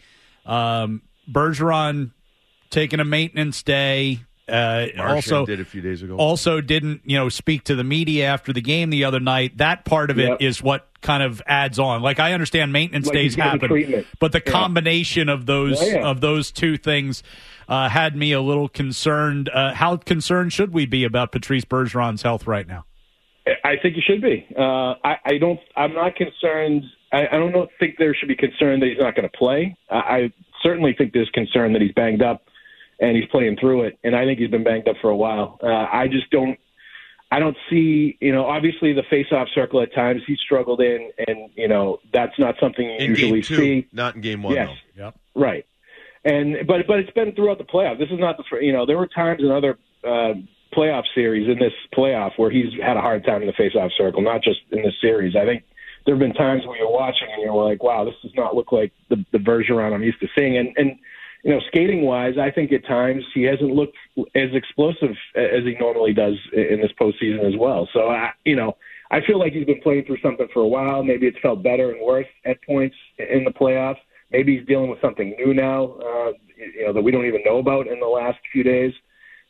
Bergeron taking a maintenance day. Also did a few days ago. Also didn't, speak to the media after the game the other night. That part of it is what kind of adds on. Like, I understand maintenance days happen, but the combination of those two things had me a little concerned. How concerned should we be about Patrice Bergeron's health right now? I think you should be. I'm not concerned. I don't think there should be concern that he's not going to play. I certainly think there's concern that he's banged up and he's playing through it. And I think he's been banged up for a while. I don't see, obviously the face-off circle at times he's struggled in, and, that's not something you usually see. Not in game one, yes. though. Yep. Right. But it's been throughout the playoff. This is not there were times in other playoff series in this playoff where he's had a hard time in the face-off circle, not just in this series. I think there have been times where you're watching and you're like, wow, this does not look like the Bergeron I'm used to seeing. And skating-wise, I think at times he hasn't looked as explosive as he normally does in this postseason as well. So, I feel like he's been playing through something for a while. Maybe it's felt better and worse at points in the playoffs. Maybe he's dealing with something new now, that we don't even know about in the last few days.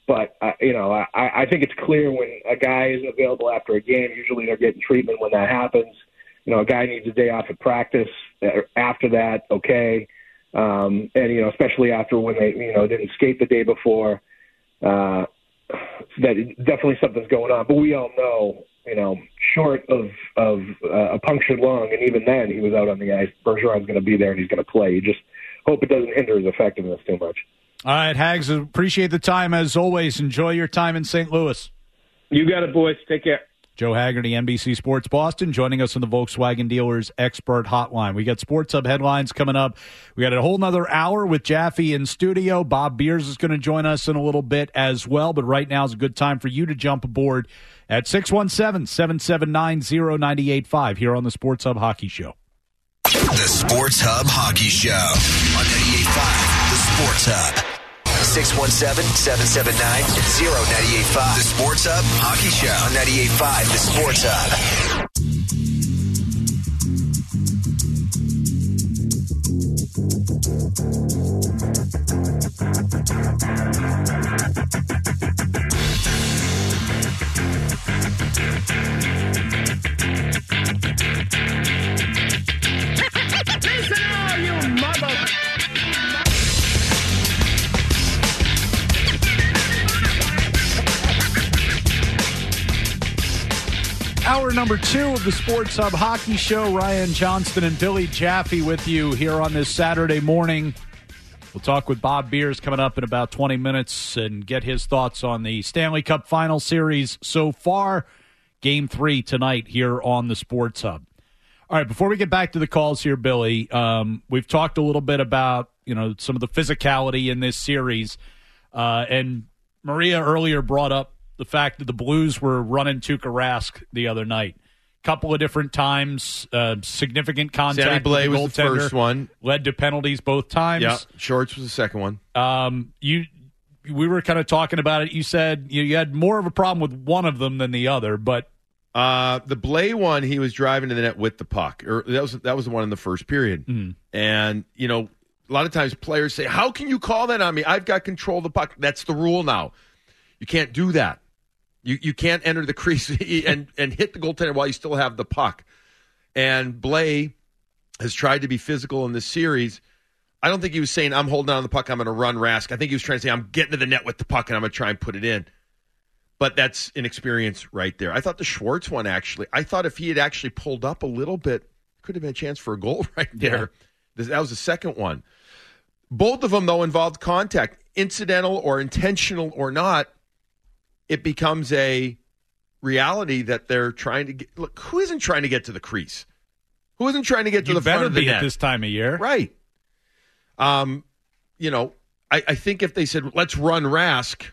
But, I think it's clear when a guy isn't available after a game, usually they're getting treatment when that happens. A guy needs a day off at practice. After that, okay. And, especially after when they, didn't skate the day before, that definitely something's going on. But we all know, short of a punctured lung, and even then he was out on the ice, Bergeron's going to be there and he's going to play. You just hope it doesn't hinder his effectiveness too much. All right, Hags, appreciate the time as always. Enjoy your time in St. Louis. You got it, boys. Take care. Joe Haggerty, NBC Sports Boston, joining us on the Volkswagen Dealers Expert Hotline. We got Sports Hub headlines coming up. We got a whole nother hour with Jaffe in studio. Bob Beers is going to join us in a little bit as well, but right now is a good time for you to jump aboard at 617-779-0985 here on the Sports Hub Hockey Show. The Sports Hub Hockey Show on 98.5, the Sports Hub. 617-779-0985. The Sports Hub Hockey Show on 98.5, the Sports Hub. Listen all you mother... Hour number 2 of the Sports Hub Hockey Show. Ryan Johnston and Billy Jaffe with you here on this Saturday morning. We'll talk with Bob Beers coming up in about 20 minutes and get his thoughts on the Stanley Cup Final Series so far. Game 3 tonight here on the Sports Hub. All right, before we get back to the calls here, Billy, we've talked a little bit about some of the physicality in this series. And Maria earlier brought up the fact that the Blues were running Tuukka Rask the other night. Couple of different times, significant contact. Sammy Blais with the was the first one. Led to penalties both times. Yeah, Shorts was the second one. We were kind of talking about it. You said you had more of a problem with one of them than the other, but the Blais one, he was driving to the net with the puck. That was the one in the first period. Mm-hmm. And, a lot of times players say, how can you call that on me? I've got control of the puck. That's the rule now. You can't do that. You can't enter the crease and hit the goaltender while you still have the puck. And Blais has tried to be physical in this series. I don't think he was saying, I'm holding on to the puck, I'm going to run Rask. I think he was trying to say, I'm getting to the net with the puck, and I'm going to try and put it in. But that's inexperience right there. I thought the Schwartz one, actually, if he had actually pulled up a little bit, could have been a chance for a goal right there. Yeah. That was the second one. Both of them, though, involved contact. Incidental or intentional or not, it becomes a reality that they're trying to get. Look, who isn't trying to get to the crease? Who isn't trying to get to the front of the net? You better be at this time of year. Right. I think if they said, let's run Rask,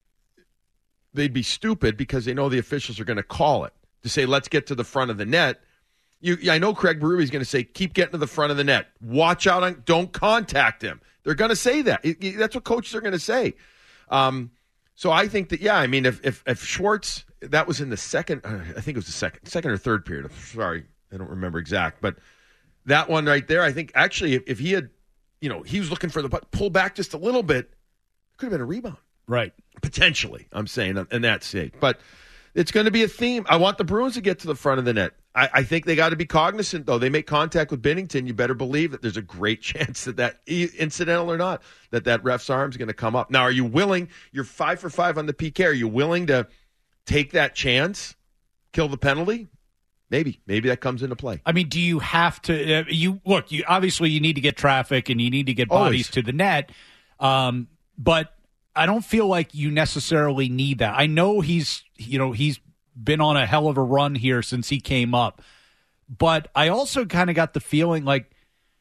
they'd be stupid because they know the officials are going to call it. To say, let's get to the front of the net. I know Craig Berube's going to say, keep getting to the front of the net. Watch out, don't contact him. They're going to say that. That's what coaches are going to say. So I think that, if Schwartz, that was in the second, I think it was the second or third period. I'm sorry, I don't remember exact. But that one right there, I think actually if he had, he was looking for the pull back just a little bit, it could have been a rebound. Right. Potentially, I'm saying, in that state. But it's going to be a theme. I want the Bruins to get to the front of the net. I think they got to be cognizant, though. They make contact with Binnington. You better believe that there's a great chance that incidental or not, that ref's arm's going to come up. Now, are you willing? You're 5 for 5 on the PK. Are you willing to take that chance, kill the penalty? Maybe that comes into play. I mean, do you have to? Obviously you need to get traffic and you need to get bodies to the net, but I don't feel like you necessarily need that. I know he's been on a hell of a run here since he came up. But I also kind of got the feeling like,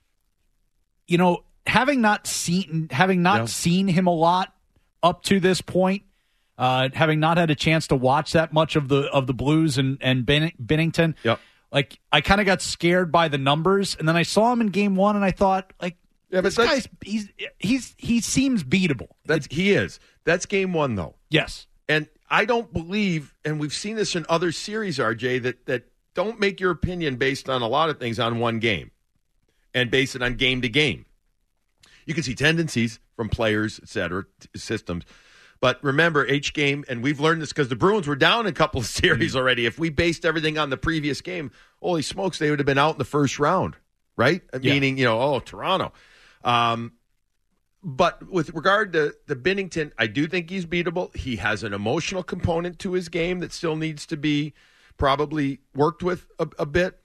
having not seen him a lot up to this point, having not had a chance to watch that much of the Blues and Binnington, like I kind of got scared by the numbers, and then I saw him in Game 1, and I thought, this guy's he seems beatable. He is. That's Game 1, though. Yes. And I don't believe, and we've seen this in other series, RJ, that don't make your opinion based on a lot of things on one game and base it on game to game. You can see tendencies from players, et cetera, systems. But remember, each game, and we've learned this because the Bruins were down a couple of series already. If we based everything on the previous game, holy smokes, they would have been out in the first round, right? Yeah. Meaning, Toronto. But with regard to the Binnington, I do think he's beatable. He has an emotional component to his game that still needs to be probably worked with a bit.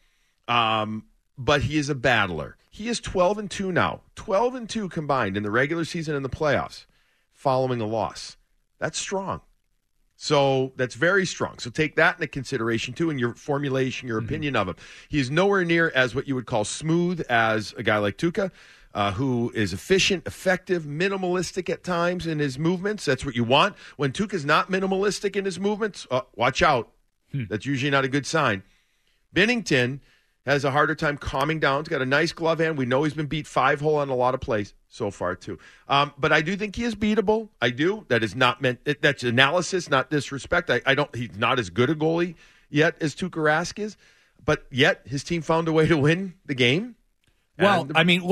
But he is a battler. He is 12-2 now. 12-2 combined in the regular season and the playoffs following a loss. That's strong. So that's very strong. So take that into consideration, too, in your formulation, your opinion of him. He is nowhere near as what you would call smooth as a guy like Tuukka, who is efficient, effective, minimalistic at times in his movements. That's what you want. When Tuukka's not minimalistic in his movements, watch out. That's usually not a good sign. Binnington has a harder time calming down. He's got a nice glove hand. We know he's been beat 5-hole on a lot of plays so far, too. But I do think he is beatable. I do. That is not meant. That's analysis, not disrespect. I don't. He's not as good a goalie yet as Tuukka Rask is, but yet his team found a way to win the game. Well, to me,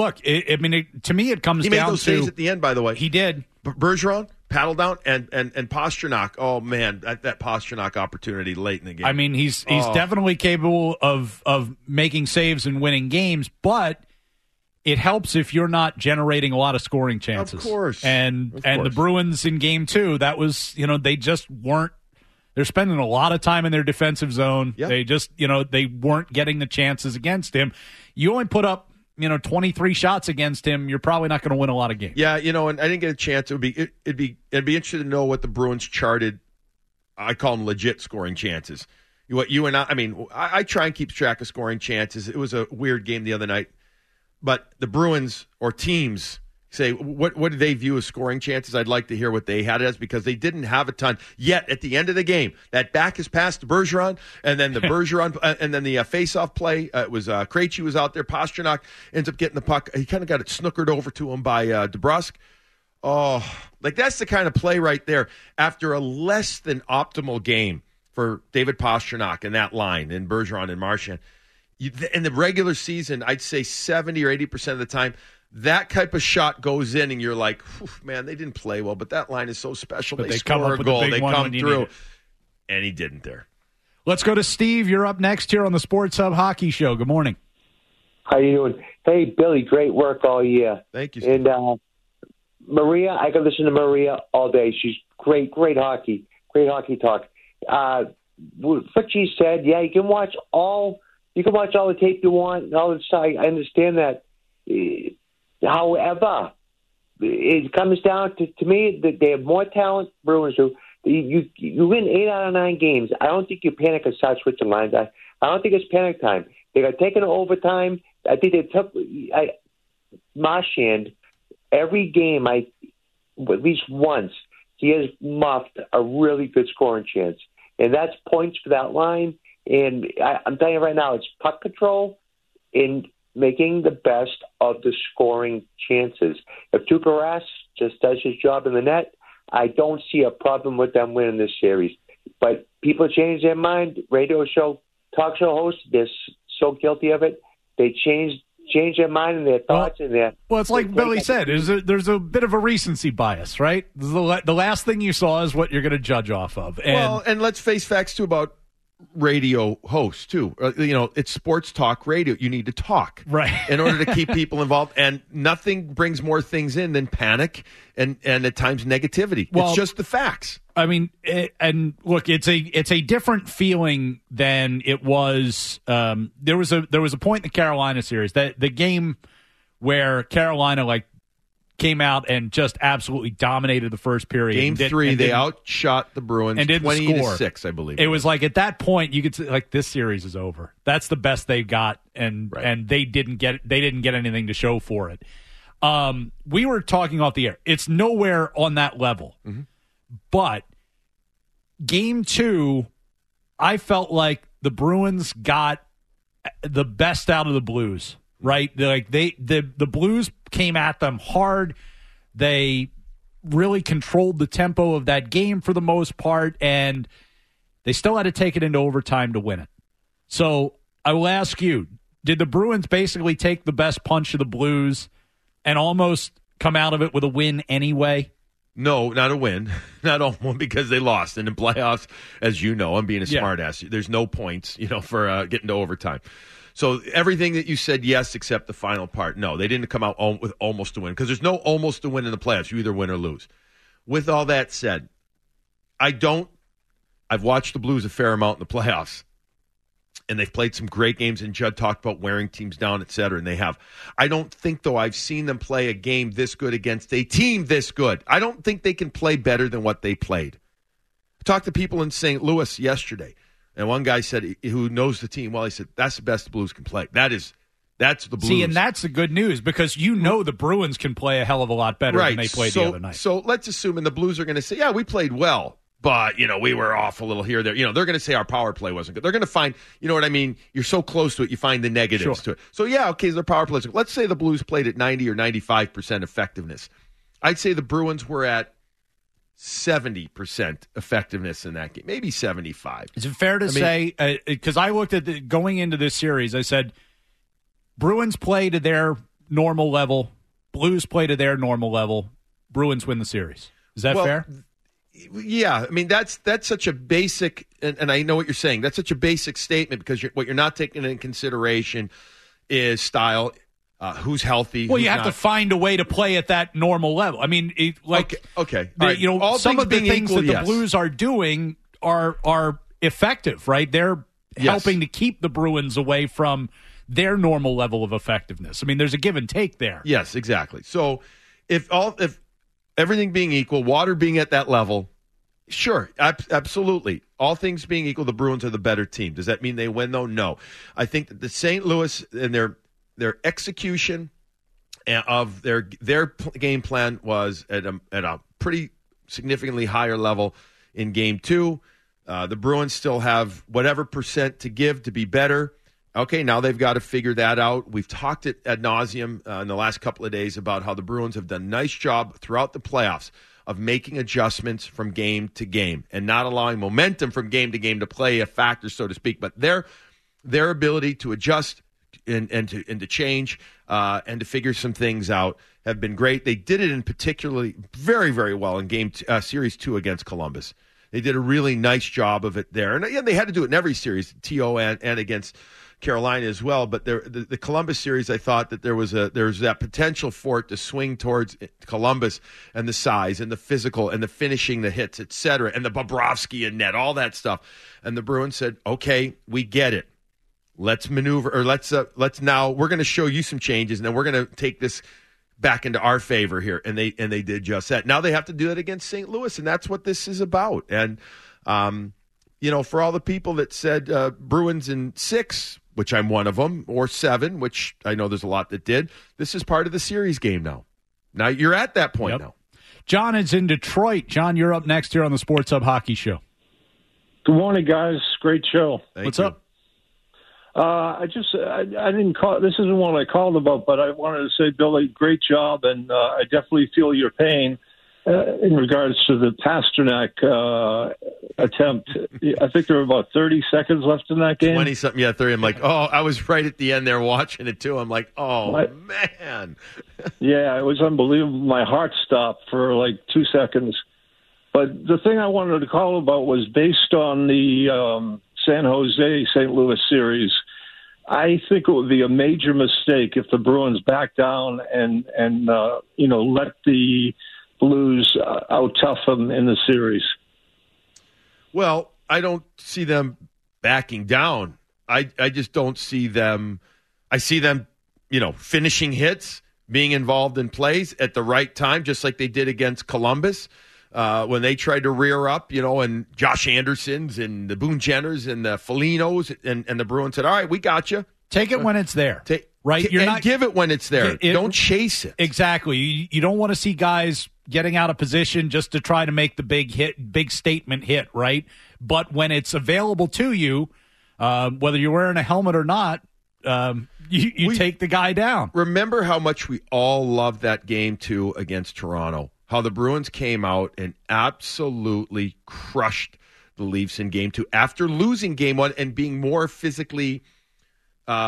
it comes down to... He made those saves at the end, by the way. He did. Bergeron, paddle down, and Pasternak. Oh, man, that Pasternak opportunity late in the game. I mean, he's definitely capable of making saves and winning games, but it helps if you're not generating a lot of scoring chances. Of course. And the Bruins in Game 2, that was, they just weren't... They're spending a lot of time in their defensive zone. Yep. They just, they weren't getting the chances against him. You only put up 23 shots against him, you're probably not going to win a lot of games. Yeah, and I didn't get a chance. It'd be interesting to know what the Bruins charted. I call them legit scoring chances. What you and I try and keep track of scoring chances. It was a weird game the other night, but the Bruins or teams say what do they view as scoring chances? I'd like to hear what they had as, because they didn't have a ton yet. At the end of the game, that back is passed to Bergeron, and then the Bergeron, and then the face-off play. It was Krejci was out there. Pasternak ends up getting the puck. He kind of got it snookered over to him by DeBrusk. Oh, that's the kind of play right there. After a less than optimal game for David Pasternak and that line, and Bergeron and Marchand, in the regular season, I'd say 70 or 80% of the time, that type of shot goes in, and you're like, man, they didn't play well, but that line is so special. But they score a goal. They come through. And he didn't there. Let's go to Steve. You're up next here on the Sports Hub Hockey Show. Good morning. How you doing? Hey, Billy, great work all year. Thank you, Steve. And Maria, I could listen to Maria all day. She's great hockey talk. What she said, yeah, you can watch all the tape you want and all the stuff. I understand that. However, it comes down to me that they have more talent, Bruins do. You win 8 out of 9 games. I don't think you panic and start switching lines. I don't think it's panic time. They got taken to overtime. I think they took Marchand every game. At least once he has muffed a really good scoring chance, and that's points for that line. And I'm telling you right now, it's puck control and making the best of the scoring chances. If Tuukka Rask just does his job in the net, I don't see a problem with them winning this series. But people change their mind. Radio show, talk show hosts, they're so guilty of it. They change their mind and their thoughts and their... Well, it's like Billy said, there's a bit of a recency bias, right? The last thing you saw is what you're going to judge off of. And let's face facts, too, about radio hosts too. It's sports talk radio. You need to talk, right, in order to keep people involved. And nothing brings more things in than panic and at times negativity. Well, it's just the facts. I mean, and look, it's a different feeling than it was. There was a point in the Carolina series, that the game where Carolina came out and just absolutely dominated the first period. Game 3, they outshot the Bruins 20-6, I believe. It was like at that point you could say this series is over. That's the best they got, and they didn't get anything to show for it. We were talking off the air. It's nowhere on that level. Mm-hmm. But Game 2, I felt like the Bruins got the best out of the Blues. Right, the Blues came at them hard. They really controlled the tempo of that game for the most part, and they still had to take it into overtime to win it. So I will ask you: did the Bruins basically take the best punch of the Blues and almost come out of it with a win anyway? No, not a win. Not almost, because they lost. And in playoffs, as you know, I'm being a smartass. There's no points, for getting to overtime. So everything that you said, yes, except the final part. No, they didn't come out with almost a win, because there's no almost a win in the playoffs. You either win or lose. With all that said, I've watched the Blues a fair amount in the playoffs, and they've played some great games, and Judd talked about wearing teams down, et cetera, and they have. I don't think, though, I've seen them play a game this good against a team this good. I don't think they can play better than what they played. I talked to people in St. Louis yesterday, and one guy said, who knows the team well, he said, that's the best the Blues can play. That's the Blues. See, and that's the good news, because the Bruins can play a hell of a lot better than they played the other night. So let's assume, and the Blues are going to say, yeah, we played well, but, we were off a little here or there. They're going to say our power play wasn't good. They're going to find, you know what I mean? You're so close to it, you find the negatives to it. So, their power play. Let's say the Blues played at 90 or 95% effectiveness. I'd say the Bruins were at 70% effectiveness in that game, maybe 75. Is it fair to say, because I looked at going into this series, I said, Bruins play to their normal level, Blues play to their normal level, Bruins win the series. Is that fair? Yeah, that's such a basic, and I know what you're saying. That's such a basic statement, because what you're not taking into consideration is style, who's healthy. Well, who's you have to find a way to play at that normal level. Okay. Right. Some of the things that the Blues are doing are effective, right? They're helping to keep the Bruins away from their normal level of effectiveness. There's a give and take there. Yes, exactly. So if everything being equal, water being at that level, sure, absolutely. All things being equal, the Bruins are the better team. Does that mean they win, though? No. I think that the St. Louis and their execution of their game plan was at a pretty significantly higher level in Game 2. The Bruins still have whatever percent to give to be better. Okay, now they've got to figure that out. We've talked ad nauseum in the last couple of days about how the Bruins have done a nice job throughout the playoffs of making adjustments from game to game and not allowing momentum from game to game to play a factor, so to speak. But their ability to adjust and to change and to figure some things out have been great. They did it in particularly very, very well in Series 2 against Columbus. They did a really nice job of it there. And they had to do it in every series, TO and against Carolina as well, but the Columbus series, I thought that there was that potential for it to swing towards Columbus and the size and the physical and the finishing the hits, et cetera, and the Bobrovsky and net, all that stuff. And the Bruins said, okay, we get it. Let's maneuver, or let's now, we're going to show you some changes, and then we're going to take this back into our favor here. And they did just that. Now they have to do that against St. Louis, and that's what this is about. And, for all the people that said Bruins in 6, which I'm one of them, or 7, which I know there's a lot that did, this is part of the series game now. Now you're at that point now. John is in Detroit. John, you're up next here on the Sports Hub Hockey Show. Good morning, guys. Great show. What's up? I didn't call. This isn't one I called about, but I wanted to say, Billy, great job, and I definitely feel your pain in regards to the Pasternak attempt. I think there were about 30 seconds left in that game. 20-something, 30. I'm like, I was right at the end there watching it, too. I'm like, man. Yeah, it was unbelievable. My heart stopped for like 2 seconds. But the thing I wanted to call about was based on the San Jose St. Louis series. I think it would be a major mistake if the Bruins back down and let the Blues out-tough them in the series. Well, I don't see them backing down. I just don't see them. I see them, finishing hits, being involved in plays at the right time, just like they did against Columbus when they tried to rear up, and Josh Andersons and the Boone Jenners and the Folinos and the Bruins said, all right, we got you. Take it when it's there. Right? Give it when it's there. Don't chase it. Exactly. You don't want to see guys getting out of position just to try to make the big statement hit, right? But when it's available to you, whether you're wearing a helmet or not, you take the guy down. Remember how much we all loved that game, too, against Toronto. How the Bruins came out and absolutely crushed the Leafs in Game 2 after losing Game 1 and being more physically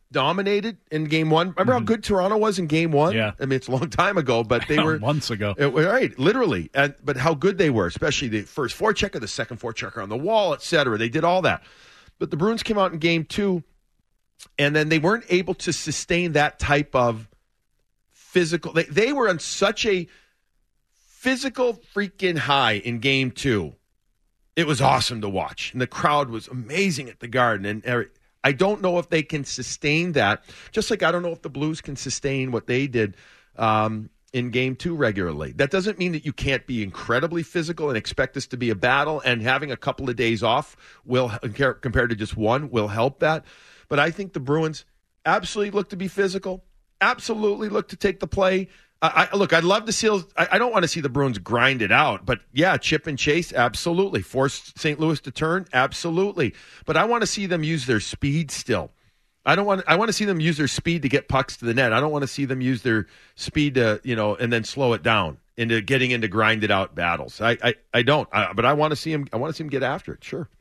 dominated in game one. Remember how good Toronto was in game one? Yeah. I mean, it's a long time ago, but they were months ago. Right, literally. But how good they were, especially the first forechecker, the second forechecker on the wall, et cetera. They did all that. But the Bruins came out in game two, and then they weren't able to sustain that type of physical. They were on such a physical freaking high in game two. It was awesome to watch. And the crowd was amazing at the Garden. And I don't know if they can sustain that. Just like I don't know if the Blues can sustain what they did in game two regularly. That doesn't mean that you can't be incredibly physical and expect this to be a battle. And having a couple of days off will, compared to just one, will help that. But I think the Bruins absolutely look to be physical, absolutely look to take the play. Look, I'd love to see. I don't want to see the Bruins grind it out, but yeah, chip and chase, absolutely. Force St. Louis to turn, absolutely. But I want to see them use their speed still. I want to see them use their speed to get pucks to the net. I don't want to see them use their speed to, and then slow it down into getting into grinded out battles. I don't. But I want to see him. I want to see him get after it. Sure.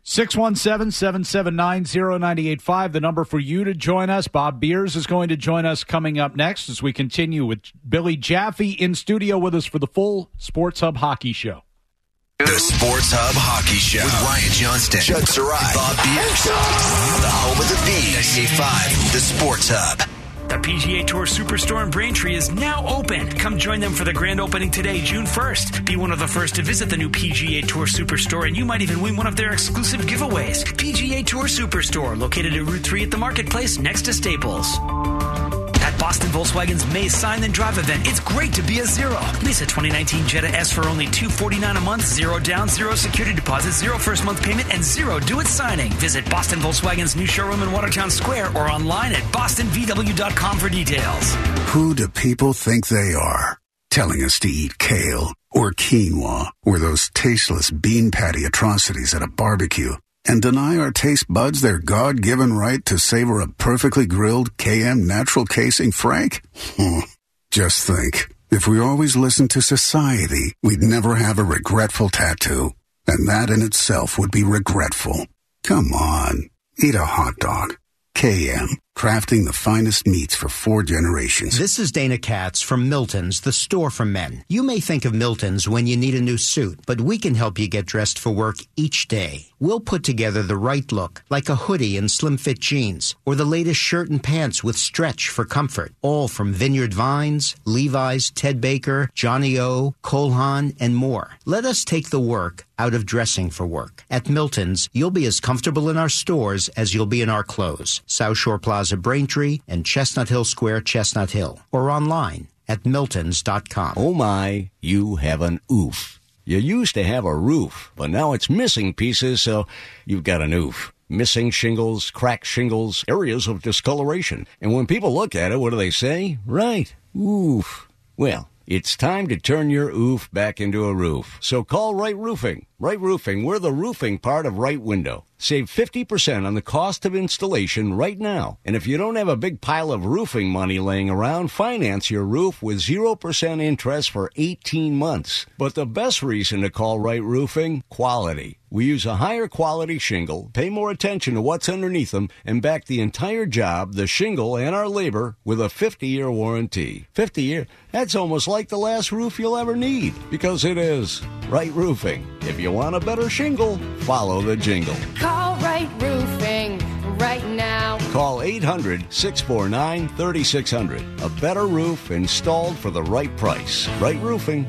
617-779-0985, the number for you to join us. Bob Beers is going to join us coming up next as we continue with Billy Jaffe in studio with us for the full Sports Hub Hockey Show. The Sports Hub Hockey Show with Ryan Johnston, Judd Sarai, Bob Beers, the home of the Bees, 98.5, the Sports Hub. The PGA Tour Superstore in Braintree is now open. Come join them for the grand opening today, June 1st. Be one of the first to visit the new PGA Tour Superstore, and you might even win one of their exclusive giveaways. PGA Tour Superstore, located at Route 3 at the Marketplace next to Staples. At Boston Volkswagen's May Sign and Drive event, it's great to be a zero. Lease a 2019 Jetta S for only $249 a month, 0 down, 0 security deposit, 0 first month payment, and 0 due at signing. Visit Boston Volkswagen's new showroom in Watertown Square or online at bostonvw.com for details. Who do people think they are? Telling us to eat kale or quinoa or those tasteless bean patty atrocities at a barbecue. And deny our taste buds their God-given right to savor a perfectly grilled KM natural casing Frank? Just think, if we always listened to society, we'd never have a regretful tattoo. And that in itself would be regretful. Come on, eat a hot dog. KM, crafting the finest meats for 4 generations. This is Dana Katz from Milton's, the store for men. You may think of Milton's when you need a new suit, but we can help you get dressed for work each day. We'll put together the right look, like a hoodie and slim-fit jeans, or the latest shirt and pants with stretch for comfort, all from Vineyard Vines, Levi's, Ted Baker, Johnny O, Cole Haan, and more. Let us take the work out of dressing for work. At Milton's, you'll be as comfortable in our stores as you'll be in our clothes. South Shore Plaza, Braintree, and Chestnut Hill Square, Chestnut Hill, or online at miltons.com. Oh my, you have an oof. You used to have a roof, but now it's missing pieces, so you've got an oof. Missing shingles, cracked shingles, areas of discoloration. And when people look at it, what do they say? Right, oof. Well, it's time to turn your oof back into a roof. So call Wright Roofing. Wright Roofing, we're the roofing part of Wright Window. Save 50% on the cost of installation right now. And if you don't have a big pile of roofing money laying around, finance your roof with 0% interest for 18 months. But the best reason to call Wright Roofing, quality. We use a higher quality shingle, pay more attention to what's underneath them, and back the entire job, the shingle and our labor, with a 50-year warranty. 50 years? That's almost like the last roof you'll ever need. Because it is. Wright Roofing. If you want a better shingle, follow the jingle. Call Wright Roofing right now. Call 800-649-3600. A better roof installed for the right price. Wright Roofing.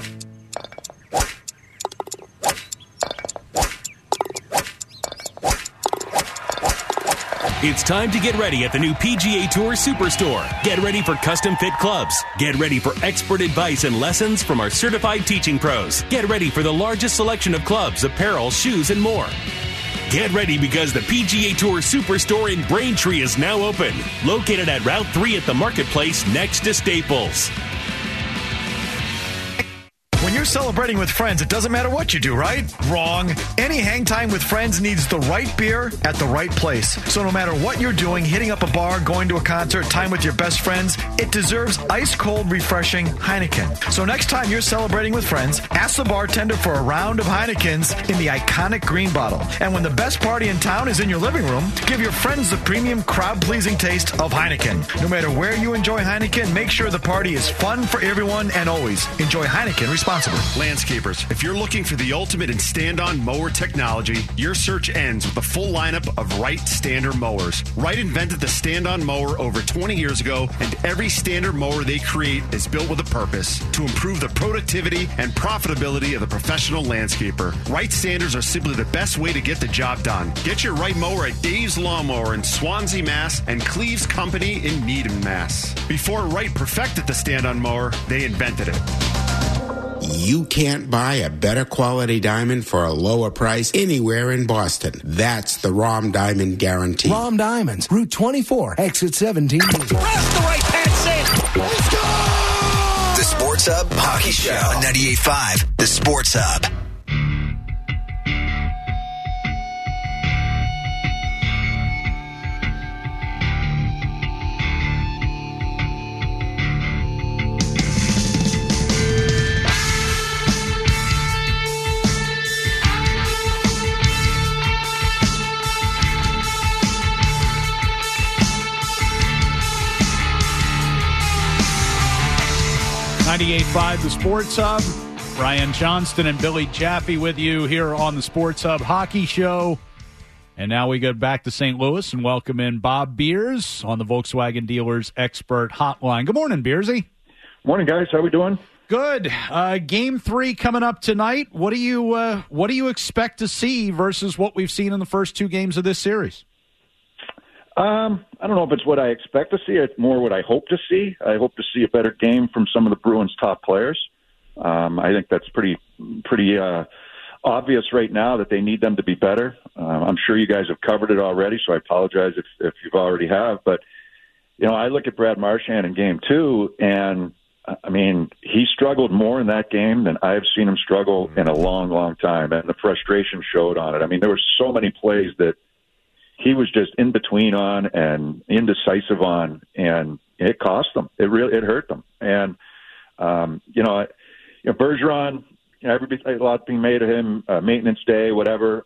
It's time to get ready at the new PGA Tour Superstore. Get ready for custom fit clubs. Get ready for expert advice and lessons from our certified teaching pros. Get ready for the largest selection of clubs, apparel, shoes, and more. Get ready because the PGA Tour Superstore in Braintree is now open. Located at Route 3 at the Marketplace next to Staples. When you're celebrating with friends, it doesn't matter what you do, right? Wrong. Any hang time with friends needs the right beer at the right place. So no matter what you're doing, hitting up a bar, going to a concert, time with your best friends, it deserves ice-cold, refreshing Heineken. So next time you're celebrating with friends, ask the bartender for a round of Heinekens in the iconic green bottle. And when the best party in town is in your living room, give your friends the premium, crowd-pleasing taste of Heineken. No matter where you enjoy Heineken, make sure the party is fun for everyone and always enjoy Heineken responsibly. Landscapers, if you're looking for the ultimate in stand-on mower technology, your search ends with a full lineup of Wright standard mowers. Wright invented the stand-on mower over 20 years ago, and every standard mower they create is built with a purpose to improve the productivity and profitability of the professional landscaper. Wright standards are simply the best way to get the job done. Get your Wright mower at Dave's Lawnmower in Swansea, Mass. and Cleves Company in Needham, Mass. Before Wright perfected the stand-on mower, they invented it. You can't buy a better quality diamond for a lower price anywhere in Boston. That's the Rom Diamond Guarantee. Rom Diamonds, Route 24, exit 17. Press the right pass in. Let's go! The Sports Hub Hockey Show on 98.5. The Sports Hub. .5, the Sports Hub. Ryan Johnston and Billy Jaffe with you here on the Sports Hub Hockey Show. And now we go back to St. Louis and welcome in Bob Beers on the Volkswagen Dealers Expert Hotline. Good morning, Beersy. Morning, guys. How we doing? Good. Game 3 coming up tonight. What do you expect to see versus what we've seen in the first 2 games of this series? I don't know if it's what I expect to see. It's more what I hope to see. I hope to see a better game from some of the Bruins' top players. I think that's pretty obvious right now that they need them to be better. I'm sure you guys have covered it already, so I apologize if you've already have. But, you know, I look at Brad Marchand in Game 2, and, I mean, he struggled more in that game than I've seen him struggle in a long, long time, and the frustration showed on it. I mean, there were so many plays that he was just in between on and indecisive on, and it cost them. It hurt them. And Bergeron, a lot being made of him, maintenance day, whatever.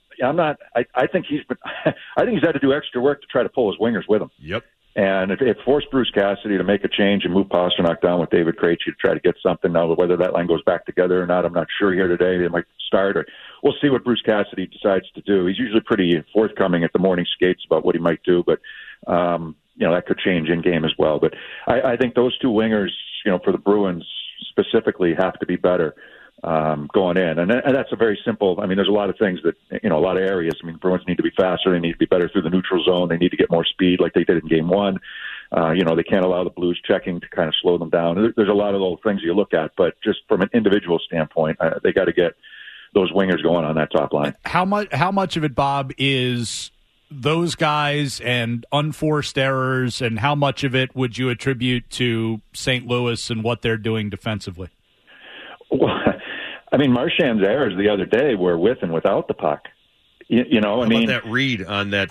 I think he's had to do extra work to try to pull his wingers with him. Yep. And it forced Bruce Cassidy to make a change and move Pasternak down with David Krejci to try to get something. Now, whether that line goes back together or not, I'm not sure here today. They might start, or we'll see what Bruce Cassidy decides to do. He's usually pretty forthcoming at the morning skates about what he might do, but that could change in game as well. But I think those 2 wingers, for the Bruins specifically, have to be better going in. And that's a very simple, there's a lot of things that, a lot of areas. Bruins need to be faster. They need to be better through the neutral zone. They need to get more speed like they did in Game 1. They can't allow the Blues checking to kind of slow them down. There's a lot of little things you look at, but just from an individual standpoint, they got to get those wingers going on that top line. How much of it, Bob, is those guys and unforced errors, and how much of it would you attribute to St. Louis and what they're doing defensively? Well, Marchand's errors the other day were with and without the puck. How about that read on that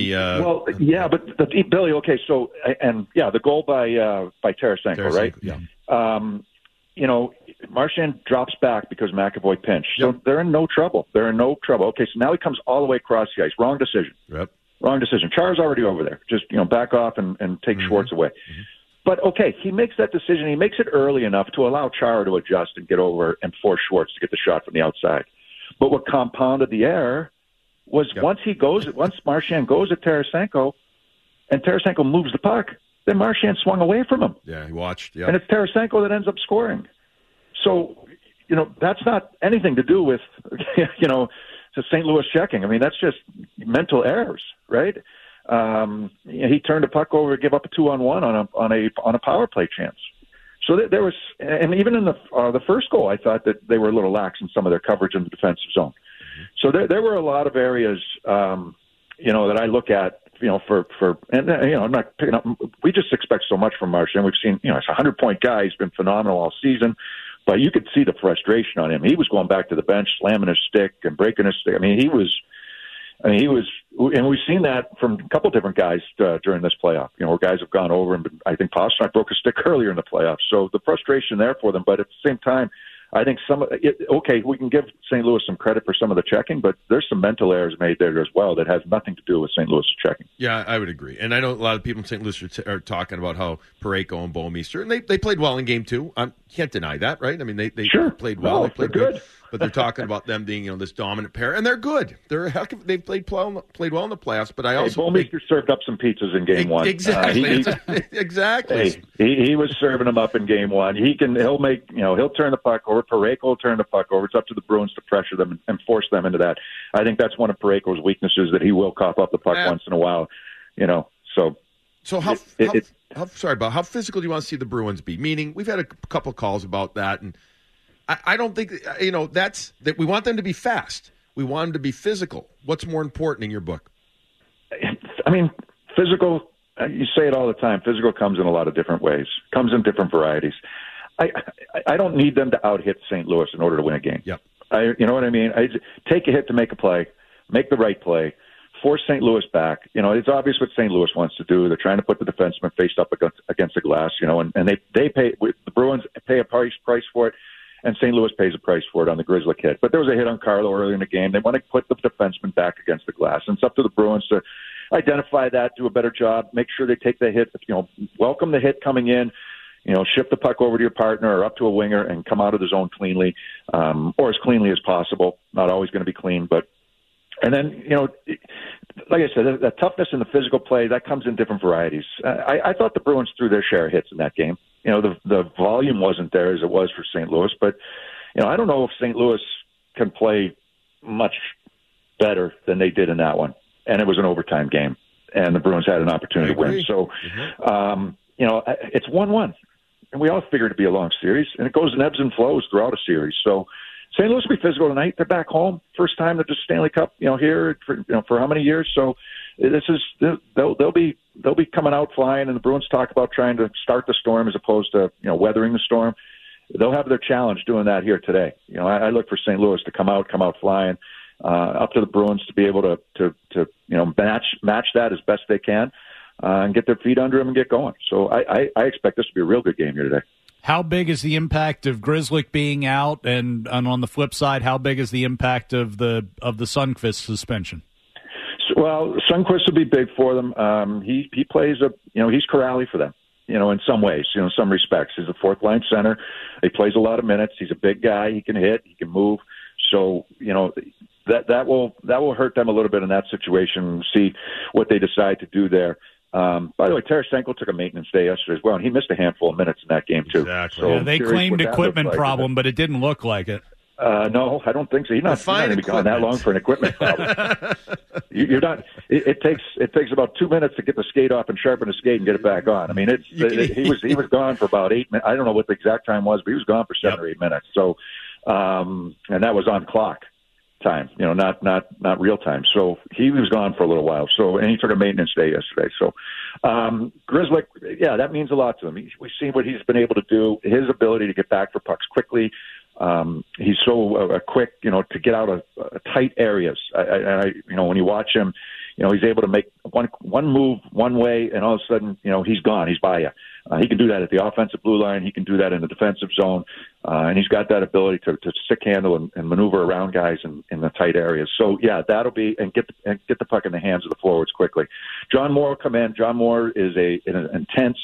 but Billy. Okay, so the goal by Tarasenko, right? Yeah. Marchand drops back because McAvoy pinched. So they're in no trouble. Okay, so now he comes all the way across the ice. Wrong decision. Yep. Wrong decision. Char's already over there. Just back off and take Schwartz away. Mm-hmm. But, okay, he makes that decision. He makes it early enough to allow Chara to adjust and get over and force Schwartz to get the shot from the outside. But what compounded the error was once Marchand goes at Tarasenko and Tarasenko moves the puck, then Marchand swung away from him. Yeah, he watched. Yeah. And it's Tarasenko that ends up scoring. So, that's not anything to do with, to St. Louis checking. That's just mental errors, right? He turned a puck over to give up a 2-on-1 on a power play chance. So there was, and even in the first goal, I thought that they were a little lax in some of their coverage in the defensive zone. Mm-hmm. So there were a lot of areas, that I look at, I'm not picking up. We just expect so much from Marchand. We've seen, he's a 100-point guy. He's been phenomenal all season. But you could see the frustration on him. He was going back to the bench, slamming his stick and breaking his stick. And we've seen that from a couple different guys during this playoff. Where guys have gone over, and I think Pastrnak broke a stick earlier in the playoffs. So the frustration there for them. But at the same time, I think we can give St. Louis some credit for some of the checking, but there's some mental errors made there as well that has nothing to do with St. Louis checking. Yeah, I would agree. And I know a lot of people in St. Louis are talking about how Parayko and Bouwmeester, and they played well in Game 2. Can't deny that, right? I mean, they played well. They played good. But they're talking about them being, this dominant pair, and they're good. They've played well in the playoffs. But I also Bouwmeester served up some pizzas in Game 1. Exactly, exactly. He was serving them up in Game 1. He'll turn the puck over. Parayko will turn the puck over. It's up to the Bruins to pressure them and force them into that. I think that's one of Parayko's weaknesses, that he will cough up the puck once in a while. So how physical do you want to see the Bruins be? Meaning, we've had a couple of calls about that, and I don't think that we want them to be fast. We want them to be physical. What's more important in your book? I mean, physical. You say it all the time. Physical comes in a lot of different ways. Comes in different varieties. I don't need them to out-hit St. Louis in order to win a game. Yep. You know what I mean? Take a hit to make a play, make the right play, force St. Louis back. It's obvious what St. Louis wants to do. They're trying to put the defenseman faced up against the glass. And they pay. The Bruins pay a price for it, and St. Louis pays a price for it on the Grizzly hit. But there was a hit on Carlo earlier in the game. They want to put the defenseman back against the glass, and it's up to the Bruins to identify that, do a better job, make sure they take the hit. Welcome the hit coming in. Shift the puck over to your partner or up to a winger and come out of the zone cleanly, or as cleanly as possible. Not always going to be clean, and then, like I said, the toughness in the physical play, that comes in different varieties. I thought the Bruins threw their share of hits in that game. The volume wasn't there as it was for St. Louis, but, I don't know if St. Louis can play much better than they did in that one. And it was an overtime game, and the Bruins had an opportunity to win. So, it's 1-1. And we all figured it'd be a long series, and it goes in ebbs and flows throughout a series. So St. Louis will be physical tonight. They're back home, first time at the Stanley Cup, here for how many years? So they'll be coming out flying, and the Bruins talk about trying to start the storm as opposed to weathering the storm. They'll have their challenge doing that here today. I look for St. Louis to come out flying, up to the Bruins to be able to match that as best they can. And get their feet under them and get going. So I expect this to be a real good game here today. How big is the impact of Grzelcyk being out, and on the flip side, how big is the impact of the Sundqvist suspension? Well, Sundqvist will be big for them. He plays he's Corrali for them. In some ways, in some respects, he's a fourth line center. He plays a lot of minutes. He's a big guy. He can hit. He can move. So that will hurt them a little bit in that situation. See what they decide to do there. By the way, Tarasenko took a maintenance day yesterday as well, and he missed a handful of minutes in that game, too. Exactly. So they claimed equipment problem, but it didn't look like it. No, I don't think so. He's not going to be gone that long for an equipment problem. You're not. It takes about 2 minutes to get the skate off and sharpen the skate and get it back on. I mean, he was gone for about 8 minutes. I don't know what the exact time was, but he was gone for 7 or 8 minutes. So, and that was on clock time, not real time. So he was gone for a little while. So, and he took a maintenance day yesterday. So, Grzelcyk, that means a lot to him. We've seen what he's been able to do. His ability to get back for pucks quickly. He's so quick, to get out of tight areas. When you watch him, he's able to make one move one way, and all of a sudden, he's gone. He's by you. He can do that at the offensive blue line. He can do that in the defensive zone, and he's got that ability to stick handle and maneuver around guys in the tight areas. So that'll be and get the puck in the hands of the forwards quickly. John Moore will come in. John Moore is an intense.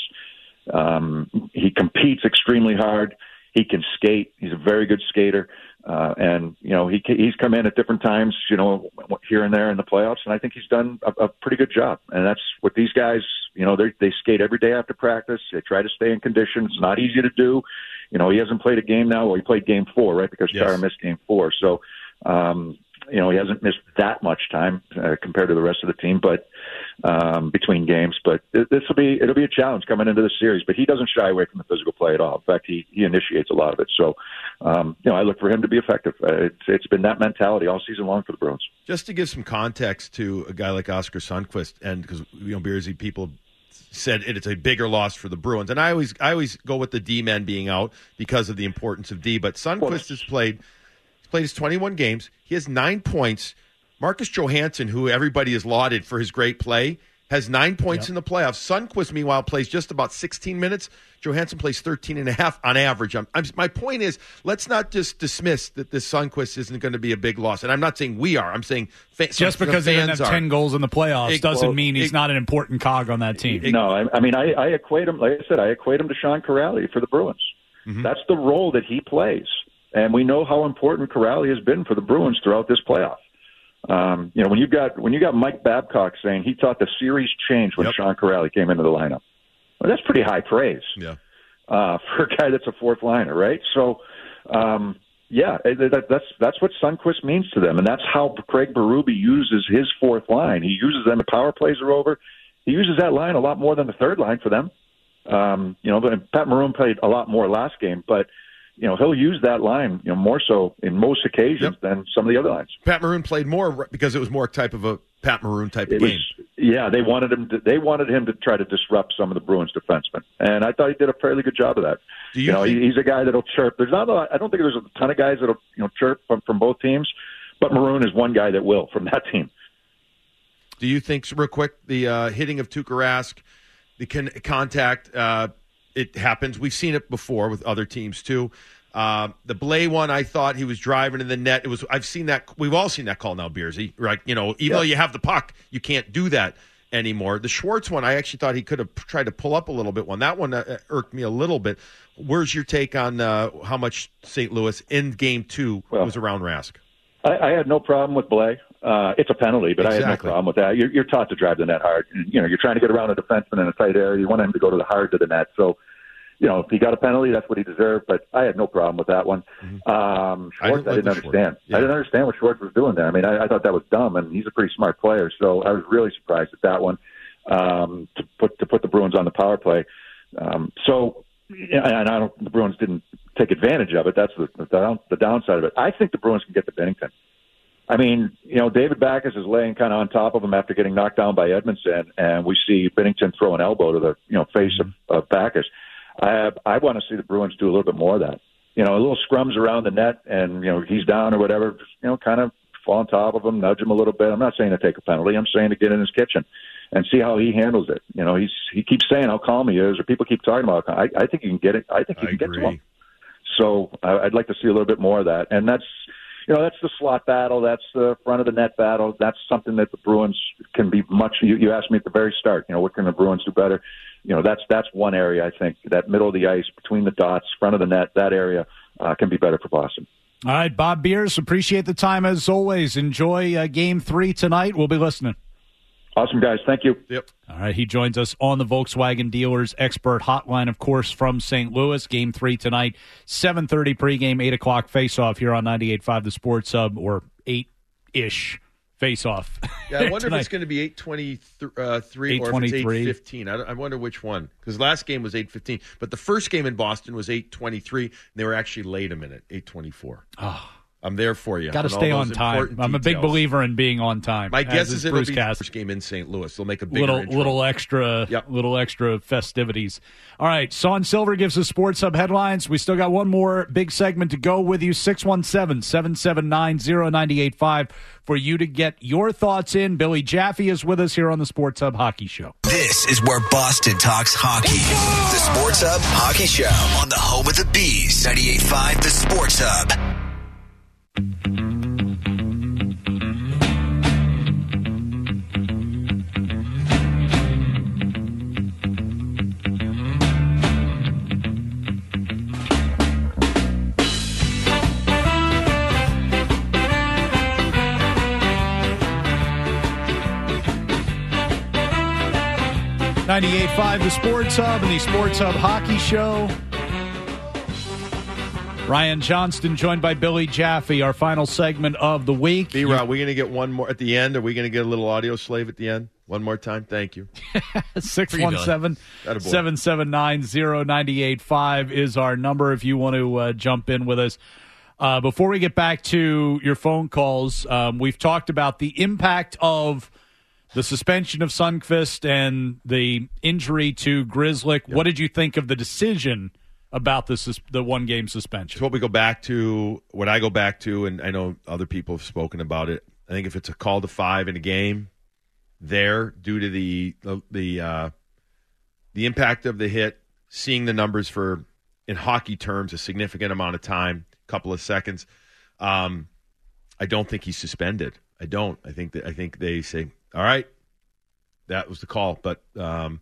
He competes extremely hard. He can skate. He's a very good skater. And he's come in at different times, here and there in the playoffs, and I think he's done a pretty good job. And that's what these guys, they skate every day after practice. They try to stay in condition. It's not easy to do. He hasn't played a game now. Well, he played game 4, right? Because Chara missed game 4. So, he hasn't missed that much time compared to the rest of the team, but between games. But it'll be a challenge coming into the series. But he doesn't shy away from the physical play at all. In fact, he initiates a lot of it. So, I look for him to be effective. It's been that mentality all season long for the Bruins. Just to give some context to a guy like Oskar Sundqvist, and because Beersy, people said it's a bigger loss for the Bruins. And I always go with the D-men being out because of the importance of D. But Sundqvist has played his 21 games. He has 9 points. Marcus Johansson, who everybody has lauded for his great play, has 9 points in the playoffs. Sundqvist, meanwhile, plays just about 16 minutes. Johansson plays 13 and a half on average. My point is, let's not just dismiss that this Sundqvist isn't going to be a big loss. And I'm not saying we are. I'm saying just because he didn't have 10 goals in the playoffs doesn't mean he's not an important cog on that team. No, I mean, I equate him, like I said, I equate him to Sean Kuraly for the Bruins. Mm-hmm. That's the role that he plays. And we know how important Kuraly has been for the Bruins throughout this playoff. When you got Mike Babcock saying he thought the series changed when Sean Kuraly came into the lineup, well, that's pretty high praise. Yeah, for a guy that's a fourth liner, right? So, that's what Sundqvist means to them, and that's how Craig Berube uses his fourth line. He uses them. The power plays are over. He uses that line a lot more than the third line for them. But Pat Maroon played a lot more last game, but. He'll use that line, more so in most occasions than some of the other lines. Pat Maroon played more because it was more type of a Pat Maroon type of game. They wanted him to try to disrupt some of the Bruins defensemen, and I thought he did a fairly good job of that. He's a guy that'll chirp. I don't think there's a ton of guys that'll chirp from both teams, but Maroon is one guy that will from that team. Do you think, real quick, the hitting of Tuukka Rask, the contact? It happens. We've seen it before with other teams too. The Blais one, I thought he was driving in the net. I've seen that. We've all seen that call now, Beersy. Right? Even though you have the puck, you can't do that anymore. The Schwartz one, I actually thought he could have tried to pull up a little bit. That one irked me a little bit. Where's your take on how much St. Louis in Game 2 was around Rask? I had no problem with Blais. It's a penalty, but exactly. I had no problem with that. You're taught to drive the net hard. You're trying to get around a defenseman in a tight area. You want him to go to the hard to the net. So, if he got a penalty, that's what he deserved. But I had no problem with that one. Schwartz, I didn't understand. Yeah. I didn't understand what Schwartz was doing there. I mean, I thought that was dumb, and he's a pretty smart player. So I was really surprised at that one to put the Bruins on the power play. And the Bruins didn't take advantage of it. That's the downside of it. I think the Bruins can get to Binnington. I mean, David Backes is laying kind of on top of him after getting knocked down by Edmondson, and we see Binnington throw an elbow to the face of Backes. I want to see the Bruins do a little bit more of that. A little scrums around the net, and he's down or whatever. Kind of fall on top of him, nudge him a little bit. I'm not saying to take a penalty. I'm saying to get in his kitchen and see how he handles it. He keeps saying how calm he is, or people keep talking about. I think you can get it. I think you can get to him. So I'd like to see a little bit more of that, and that's. That's the slot battle. That's the front of the net battle. That's something that the Bruins can be much. You asked me at the very start. What can the Bruins do better? That's one area I think that middle of the ice, between the dots, front of the net, that area can be better for Boston. All right, Bob Beers, appreciate the time as always. Enjoy Game 3 tonight. We'll be listening. Awesome, guys. Thank you. Yep. All right, he joins us on the Volkswagen Dealers Expert Hotline, of course, from St. Louis. Game 3 tonight, 7:30 pregame, 8 o'clock face-off here on 98.5 The Sports Hub, or 8-ish face-off. Yeah, I wonder if it's going to be 8:23 or if it's 8:15. I wonder which one, because last game was 8:15, but the first game in Boston was 8:23, and they were actually late a minute, 8:24. Oh. I'm there for you. Got to stay on time. I'm a big believer in being on time. My guess is it'll be the first game in St. Louis. They'll make a bigger intro. Little extra festivities. All right, Son Silver gives us Sports Hub headlines. We still got one more big segment to go with you. 617-779-0985 for you to get your thoughts in. Billy Jaffe is with us here on the Sports Hub Hockey Show. This is where Boston talks hockey. The Sports Hub Hockey Show on the home of the Bees. 98.5 The Sports Hub. The Sports Hub and the Sports Hub Hockey Show. Ryan Johnston joined by Billy Jaffe, our final segment of the week. B-Rob, are we going to get one more at the end? Are we going to get a little audio slave at the end? One more time? Thank you. 617-779-0985 is our number if you want to jump in with us. Before we get back to your phone calls, we've talked about the impact of the suspension of Sundqvist and the injury to Grzelcyk. What did you think of the decision about the 1-game suspension? It's what I go back to, and I know other people have spoken about it. I think if it's a call to 5 in a game, due to the impact of the hit, seeing the numbers for, in hockey terms, a significant amount of time, a couple of seconds, I don't think he's suspended. I don't. I think they say, all right, that was the call. But the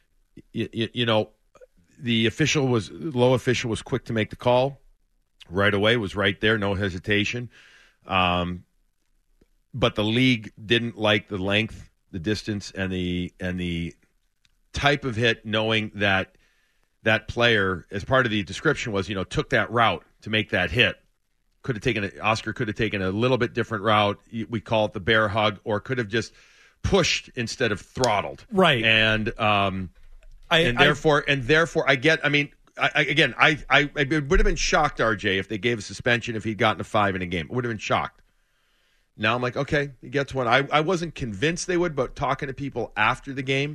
low official was quick to make the call right away. Was right there, no hesitation. But the league didn't like the length, the distance, and the type of hit, knowing that player, as part of the description, was took that route to make that hit. Oscar could have taken a little bit different route. We call it the bear hug, or could have just pushed instead of throttled. Right. And therefore, I get. I mean, I would have been shocked, RJ, if they gave a suspension if he'd gotten a 5 in a game. I would have been shocked. Now I'm like, okay, he gets one. I wasn't convinced they would, but talking to people after the game,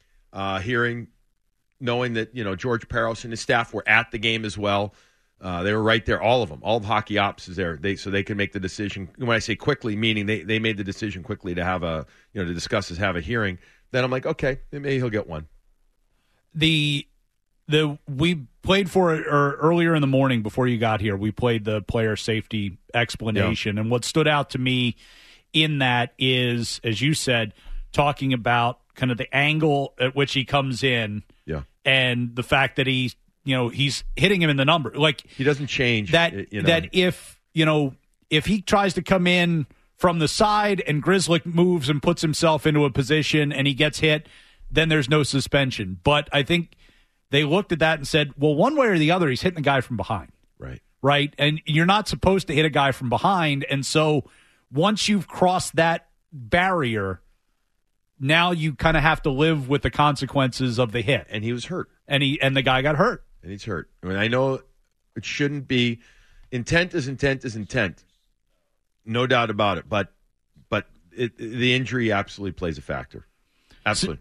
knowing that George Parros and his staff were at the game as well. They were right there, all of them. All of Hockey Ops is there, so they can make the decision. When I say quickly, meaning they made the decision quickly to have to discuss this, have a hearing. Then I'm like, okay, maybe he'll get one. We played for it earlier in the morning before you got here. We played the player safety explanation, and what stood out to me in that is, as you said, talking about kind of the angle at which he comes in, and the fact that he's hitting him in the number. Like, he doesn't change that. That if he tries to come in from the side and Grzelcyk moves and puts himself into a position and he gets hit, then there's no suspension. But I think they looked at that and said, well, one way or the other, he's hitting the guy from behind. Right. And you're not supposed to hit a guy from behind. And so once you've crossed that barrier, now you kind of have to live with the consequences of the hit. And he was hurt. And the guy got hurt. And he's hurt. I mean, I know it shouldn't be. Intent is intent is intent. No doubt about it. But the injury absolutely plays a factor. Absolutely.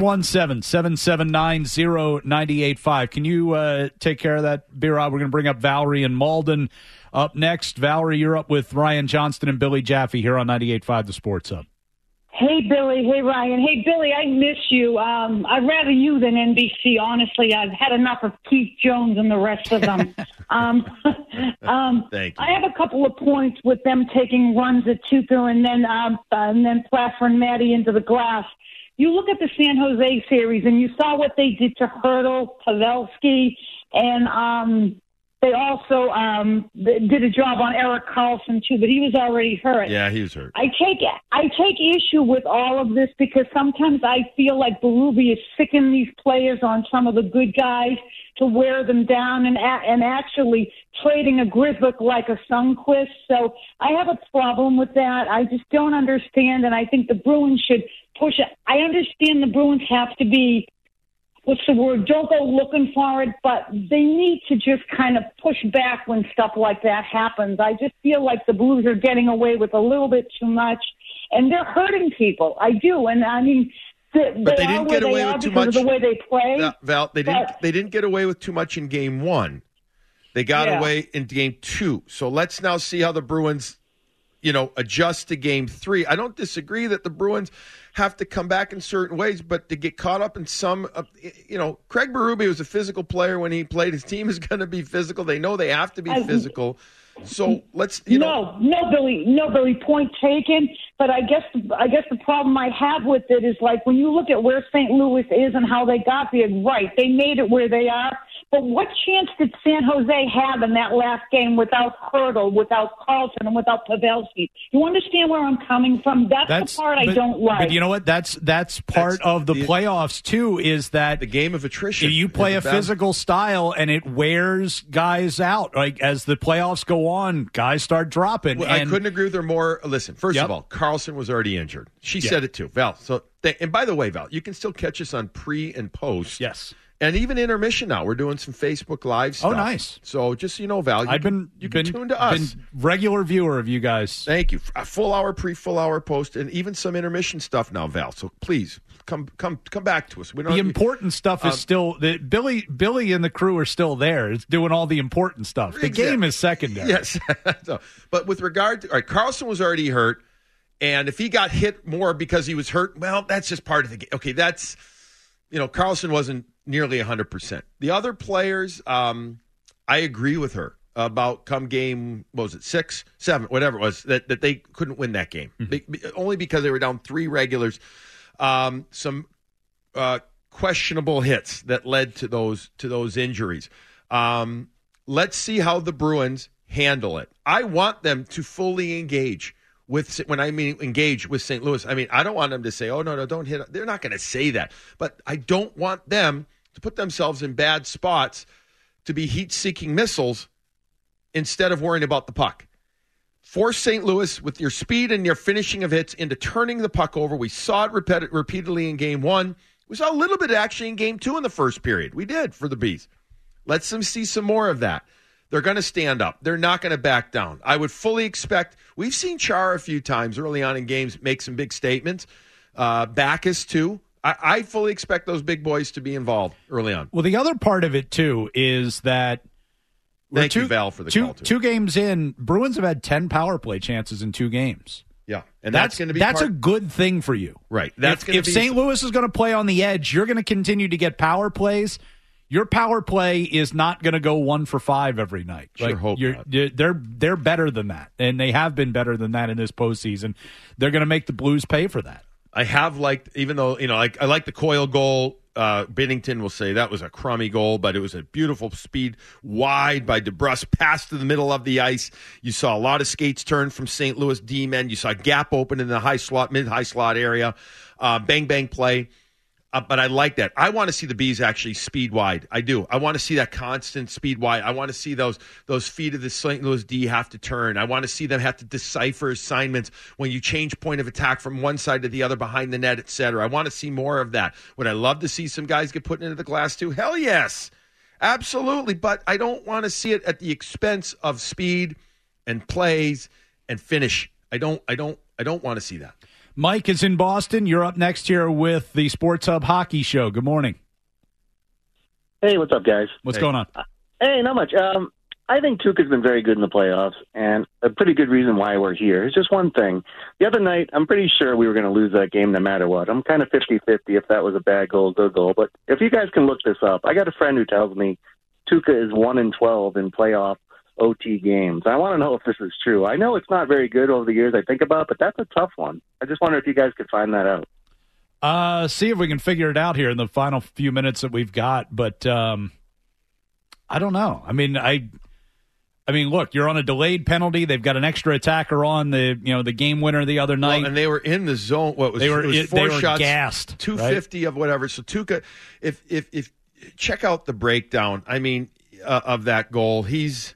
617-779-0985. Can you take care of that, B-Rob? We're going to bring up Valerie and Malden up next. Valerie, you're up with Ryan Johnston and Billy Jaffe here on 98.5 The Sports Hub. Hey, Billy. Hey, Ryan. Hey, Billy, I miss you. I'd rather you than NBC, honestly. I've had enough of Keith Jones and the rest of them. Thank you. I have a couple of points with them taking runs at Tuukka and then Plaffer Maddie into the glass. You look at the San Jose series, and you saw what they did to Hurdle, Pavelski, and they also did a job on Erik Karlsson, too, but he was already hurt. Yeah, he was hurt. I take issue with all of this because sometimes I feel like Berube is sicking these players on some of the good guys to wear them down and actually trading a Grzelcyk like a Sundqvist. So I have a problem with that. I just don't understand, and I think the Bruins should push it. I understand the Bruins have to be, don't go looking for it, but they need to just kind of push back when stuff like that happens. I just feel like the Blues are getting away with a little bit too much, and they're hurting people. I do, and I mean, but they didn't get away with too much. Of the way they play, Val, they didn't get away with too much in Game 1. They got away in Game 2. So let's now see how the Bruins, adjust to Game 3. I don't disagree that the Bruins have to come back in certain ways, but to get caught up in some, Craig Berube was a physical player when he played. His team is going to be physical. They know they have to be physical. So let's, No, Billy, point taken. But I guess the problem I have with it is, like, when you look at where St. Louis is and how they got there, right, they made it where they are. But what chance did San Jose have in that last game without Hurdle, without Karlsson, and without Pavelski? You understand where I'm coming from? That's the part I don't like. But you know what? That's part of the playoffs, too, is that the game of attrition. You play a physical style, and it wears guys out. Like, as the playoffs go on, guys start dropping. Well, I couldn't agree with her more. Listen, first of all, Karlsson was already injured. She said it, too. Val, and by the way, Val, you can still catch us on pre and post. Yes. And even intermission now. We're doing some Facebook Live stuff. Oh, nice. So just so you know, Val, you can tune to us. Been regular viewer of you guys. Thank you. A full hour, full hour post, and even some intermission stuff now, Val. So please come back to us. We don't the important stuff is still Billy and the crew are still there. It's doing all the important stuff. The game is secondary. Yes. So, but with regard to Carlson was already hurt, and if he got hit more because he was hurt, well, that's just part of the game. Okay, that's Carlson wasn't nearly 100%. The other players, I agree with her about come game, what was it, 6, 7, whatever it was, that they couldn't win that game. Only because they were down 3 regulars. Some questionable hits that led to those injuries. Let's see how the Bruins handle it. I want them to fully engage when I mean engage with St. Louis. I mean, I don't want them to say, oh, no, don't hit. They're not going to say that. But I don't want them to put themselves in bad spots to be heat-seeking missiles instead of worrying about the puck. Force St. Louis with your speed and your finishing of hits into turning the puck over. We saw it repeatedly in Game 1. We saw a little bit actually in Game 2 in the first period. We did for the Bees. Let's them see some more of that. They're going to stand up. They're not going to back down. I would fully expect – we've seen Chara a few times early on in games make some big statements. Backus, too. I fully expect those big boys to be involved early on. Well, the other part of it, too, is that – Thank you, Val, for the call, too. 2 games in, Bruins have had 10 power play chances in 2 games. Yeah, and that's going to be a good thing for you. Right. If St. Louis is going to play on the edge, you're going to continue to get power plays. Your power play is not going to go 1 for 5 every night. Sure hope not. They're better than that, and they have been better than that in this postseason. They're going to make the Blues pay for that. I have liked, even though I like the Coyle goal. Binnington will say that was a crummy goal, but it was a beautiful speed wide by DeBrusk, pass to the middle of the ice. You saw a lot of skates turn from St. Louis D-men. You saw a gap open in the mid-high slot area. Bang, bang play. But I like that. I want to see the Bees actually speed wide. I do. I want to see that constant speed wide. I want to see those feet of the St. Louis D have to turn. I want to see them have to decipher assignments when you change point of attack from one side to the other behind the net, et cetera. I want to see more of that. Would I love to see some guys get put into the glass too? Hell yes. Absolutely. But I don't want to see it at the expense of speed and plays and finish. I don't want to see that. Mike is in Boston. You're up next here with the Sports Hub Hockey Show. Good morning. Hey, what's up, guys? What's going on? Hey, not much. I think Tuukka's been very good in the playoffs, and a pretty good reason why we're here. It's just one thing. The other night, I'm pretty sure we were going to lose that game no matter what. I'm kind of 50-50 if that was a bad goal, good goal. But if you guys can look this up, I got a friend who tells me Tuukka is 1-12 in playoff OT games. I want to know if this is true. I know it's not very good over the years I think about, but that's a tough one. I just wonder if you guys could find that out. See if we can figure it out here in the final few minutes that we've got. But I don't know. I mean, look, you're on a delayed penalty. They've got an extra attacker on the game winner the other night, and they were in the zone. They were 4 shots, gassed, 250 right? Of whatever. So Tuukka, if check out the breakdown. I mean, of that goal, he's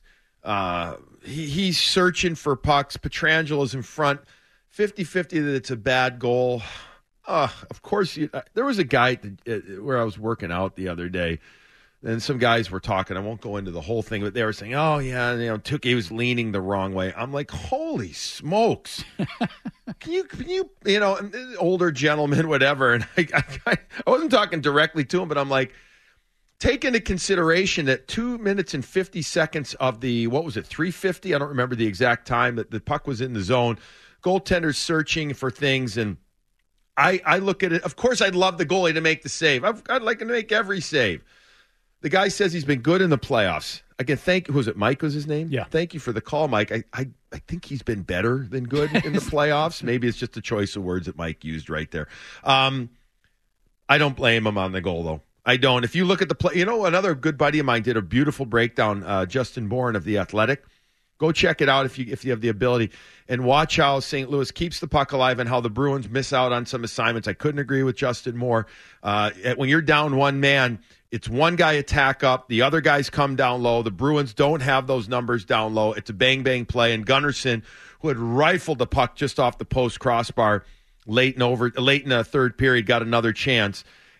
searching for pucks. Pietrangelo in front. 50-50 that it's a bad goal. Of course, there was a guy where I was working out the other day, and some guys were talking. I won't go into the whole thing, but they were saying, "Oh yeah, Tuukka was leaning the wrong way." I'm like, "Holy smokes!" Can you older gentleman, whatever. And I wasn't talking directly to him, but I'm like, take into consideration that 2 minutes and 50 seconds of the 350. I don't remember the exact time that the puck was in the zone. Goaltender's searching for things, and I look at it. Of course, I'd love the goalie to make the save. I'd like him to make every save. The guy says he's been good in the playoffs. Again, who's it? Mike was his name? Yeah. Thank you for the call, Mike. I think he's been better than good in the playoffs. Maybe it's just a choice of words that Mike used right there. I don't blame him on the goal, though. I don't. If you look at the play, another good buddy of mine did a beautiful breakdown, Justin Bourne of The Athletic. Go check it out if you have the ability, and watch how St. Louis keeps the puck alive and how the Bruins miss out on some assignments. I couldn't agree with Justin more. When you're down one man, it's one guy attack up, the other guys come down low. The Bruins don't have those numbers down low. It's a bang-bang play, and Gunnarsson, who had rifled the puck just off the post crossbar late in the third period, got another chance.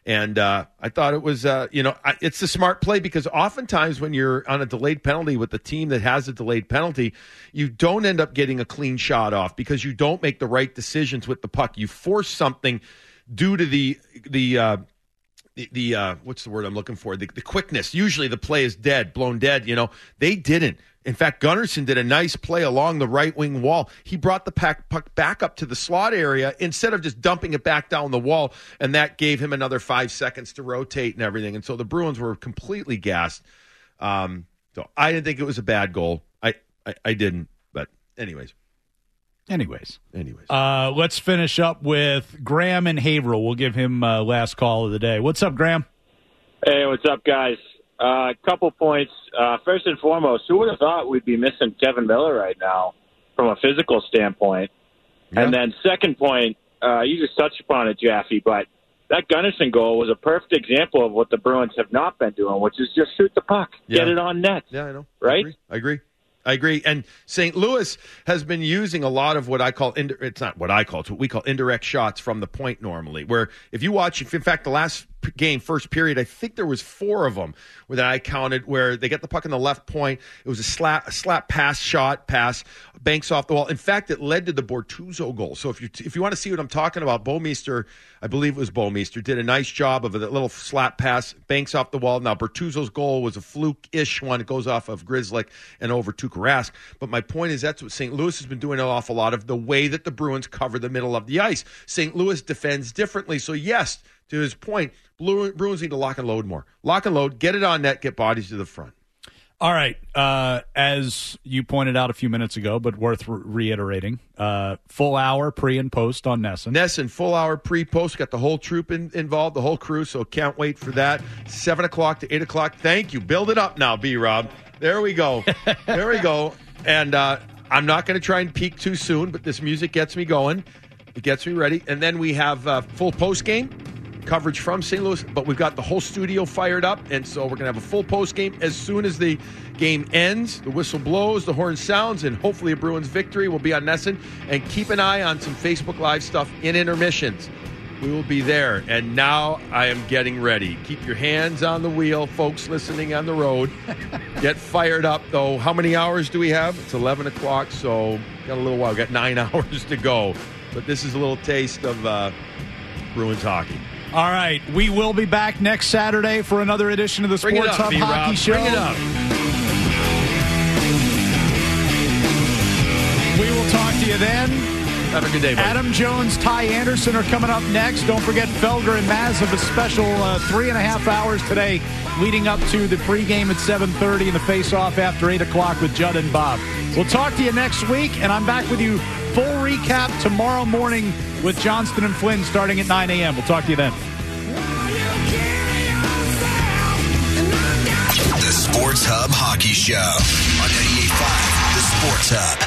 And I thought it was, it's a smart play because oftentimes when you're on a delayed penalty with the team that has a delayed penalty, you don't end up getting a clean shot off because you don't make the right decisions with the puck. You force something due to the what's the word I'm looking for? The quickness. Usually the play is blown dead. They didn't. In fact, Gunnarsson did a nice play along the right wing wall. He brought the puck back up to the slot area instead of just dumping it back down the wall, and that gave him another 5 seconds to rotate and everything. And so the Bruins were completely gassed. So I didn't think it was a bad goal. I didn't. But anyways. Let's finish up with Graham and Haverhill. We'll give him last call of the day. What's up, Graham? Hey, what's up, guys? Couple points. First and foremost, who would have thought we'd be missing Kevin Miller right now from a physical standpoint? Yeah. And then second point, you just touched upon it, Jaffe, but that Gunnarsson goal was a perfect example of what the Bruins have not been doing, which is just shoot the puck, get it on net. Yeah, I know. Right? I agree. And St. Louis has been using a lot of what I call, it's not what I call, it's what we call indirect shots from the point normally, where if you watch, in fact, the last game, first period, I think there was 4 of them that I counted where they get the puck in the left point. It was a slap pass, banks off the wall. In fact, it led to the Bortuzzo goal. So if you want to see what I'm talking about, Bouwmeester, I believe it was Bouwmeester, did a nice job of a little slap pass, banks off the wall. Now, Bortuzzo's goal was a fluke-ish one. It goes off of Grzelcyk and over to Rask. But my point is that's what St. Louis has been doing an awful lot of, the way that the Bruins cover the middle of the ice. St. Louis defends differently. So, yes, to his point, Bruins need to lock and load more. Lock and load, get it on net, get bodies to the front. All right. As you pointed out a few minutes ago, but worth reiterating, full hour pre and post on NESN. NESN, full hour pre-post. Got the whole troop involved, the whole crew, so can't wait for that. 7 o'clock to 8 o'clock. Thank you. Build it up now, B-Rob. There we go. And I'm not going to try and peak too soon, but this music gets me going. It gets me ready. And then we have full post game coverage from St. Louis, but we've got the whole studio fired up, and so we're going to have a full post game as soon as the game ends. The whistle blows, the horn sounds, and hopefully a Bruins victory will be on NESN. And keep an eye on some Facebook Live stuff in intermissions. We will be there. And now I am getting ready. Keep your hands on the wheel, folks listening on the road. Get fired up, though. How many hours do we have? It's 11 o'clock, so got a little while. We've got 9 hours to go. But this is a little taste of Bruins hockey. All right, we will be back next Saturday for another edition of the Sports Hub Hockey Show. Bring it up. We will talk to you then. Have a good day, buddy. Adam Jones, Ty Anderson are coming up next. Don't forget Felger and Maz have a special 3.5 hours today leading up to the pregame at 7:30 and the face-off after 8 o'clock with Judd and Bob. We'll talk to you next week, and I'm back with you full recap tomorrow morning with Johnston and Flynn starting at 9 a.m. We'll talk to you then. The Sports Hub Hockey Show on 98.5 The Sports Hub.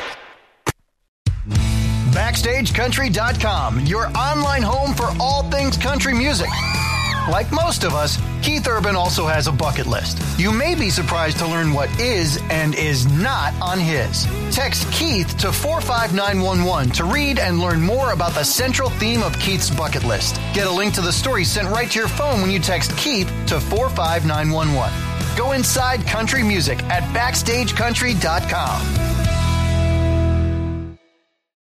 BackstageCountry.com, your online home for all things country music. Like most of us, Keith Urban also has a bucket list. You may be surprised to learn what is and is not on his. Text Keith to 45911 to read and learn more about the central theme of Keith's bucket list. Get a link to the story sent right to your phone when you text Keith to 45911. Go inside country music at BackstageCountry.com.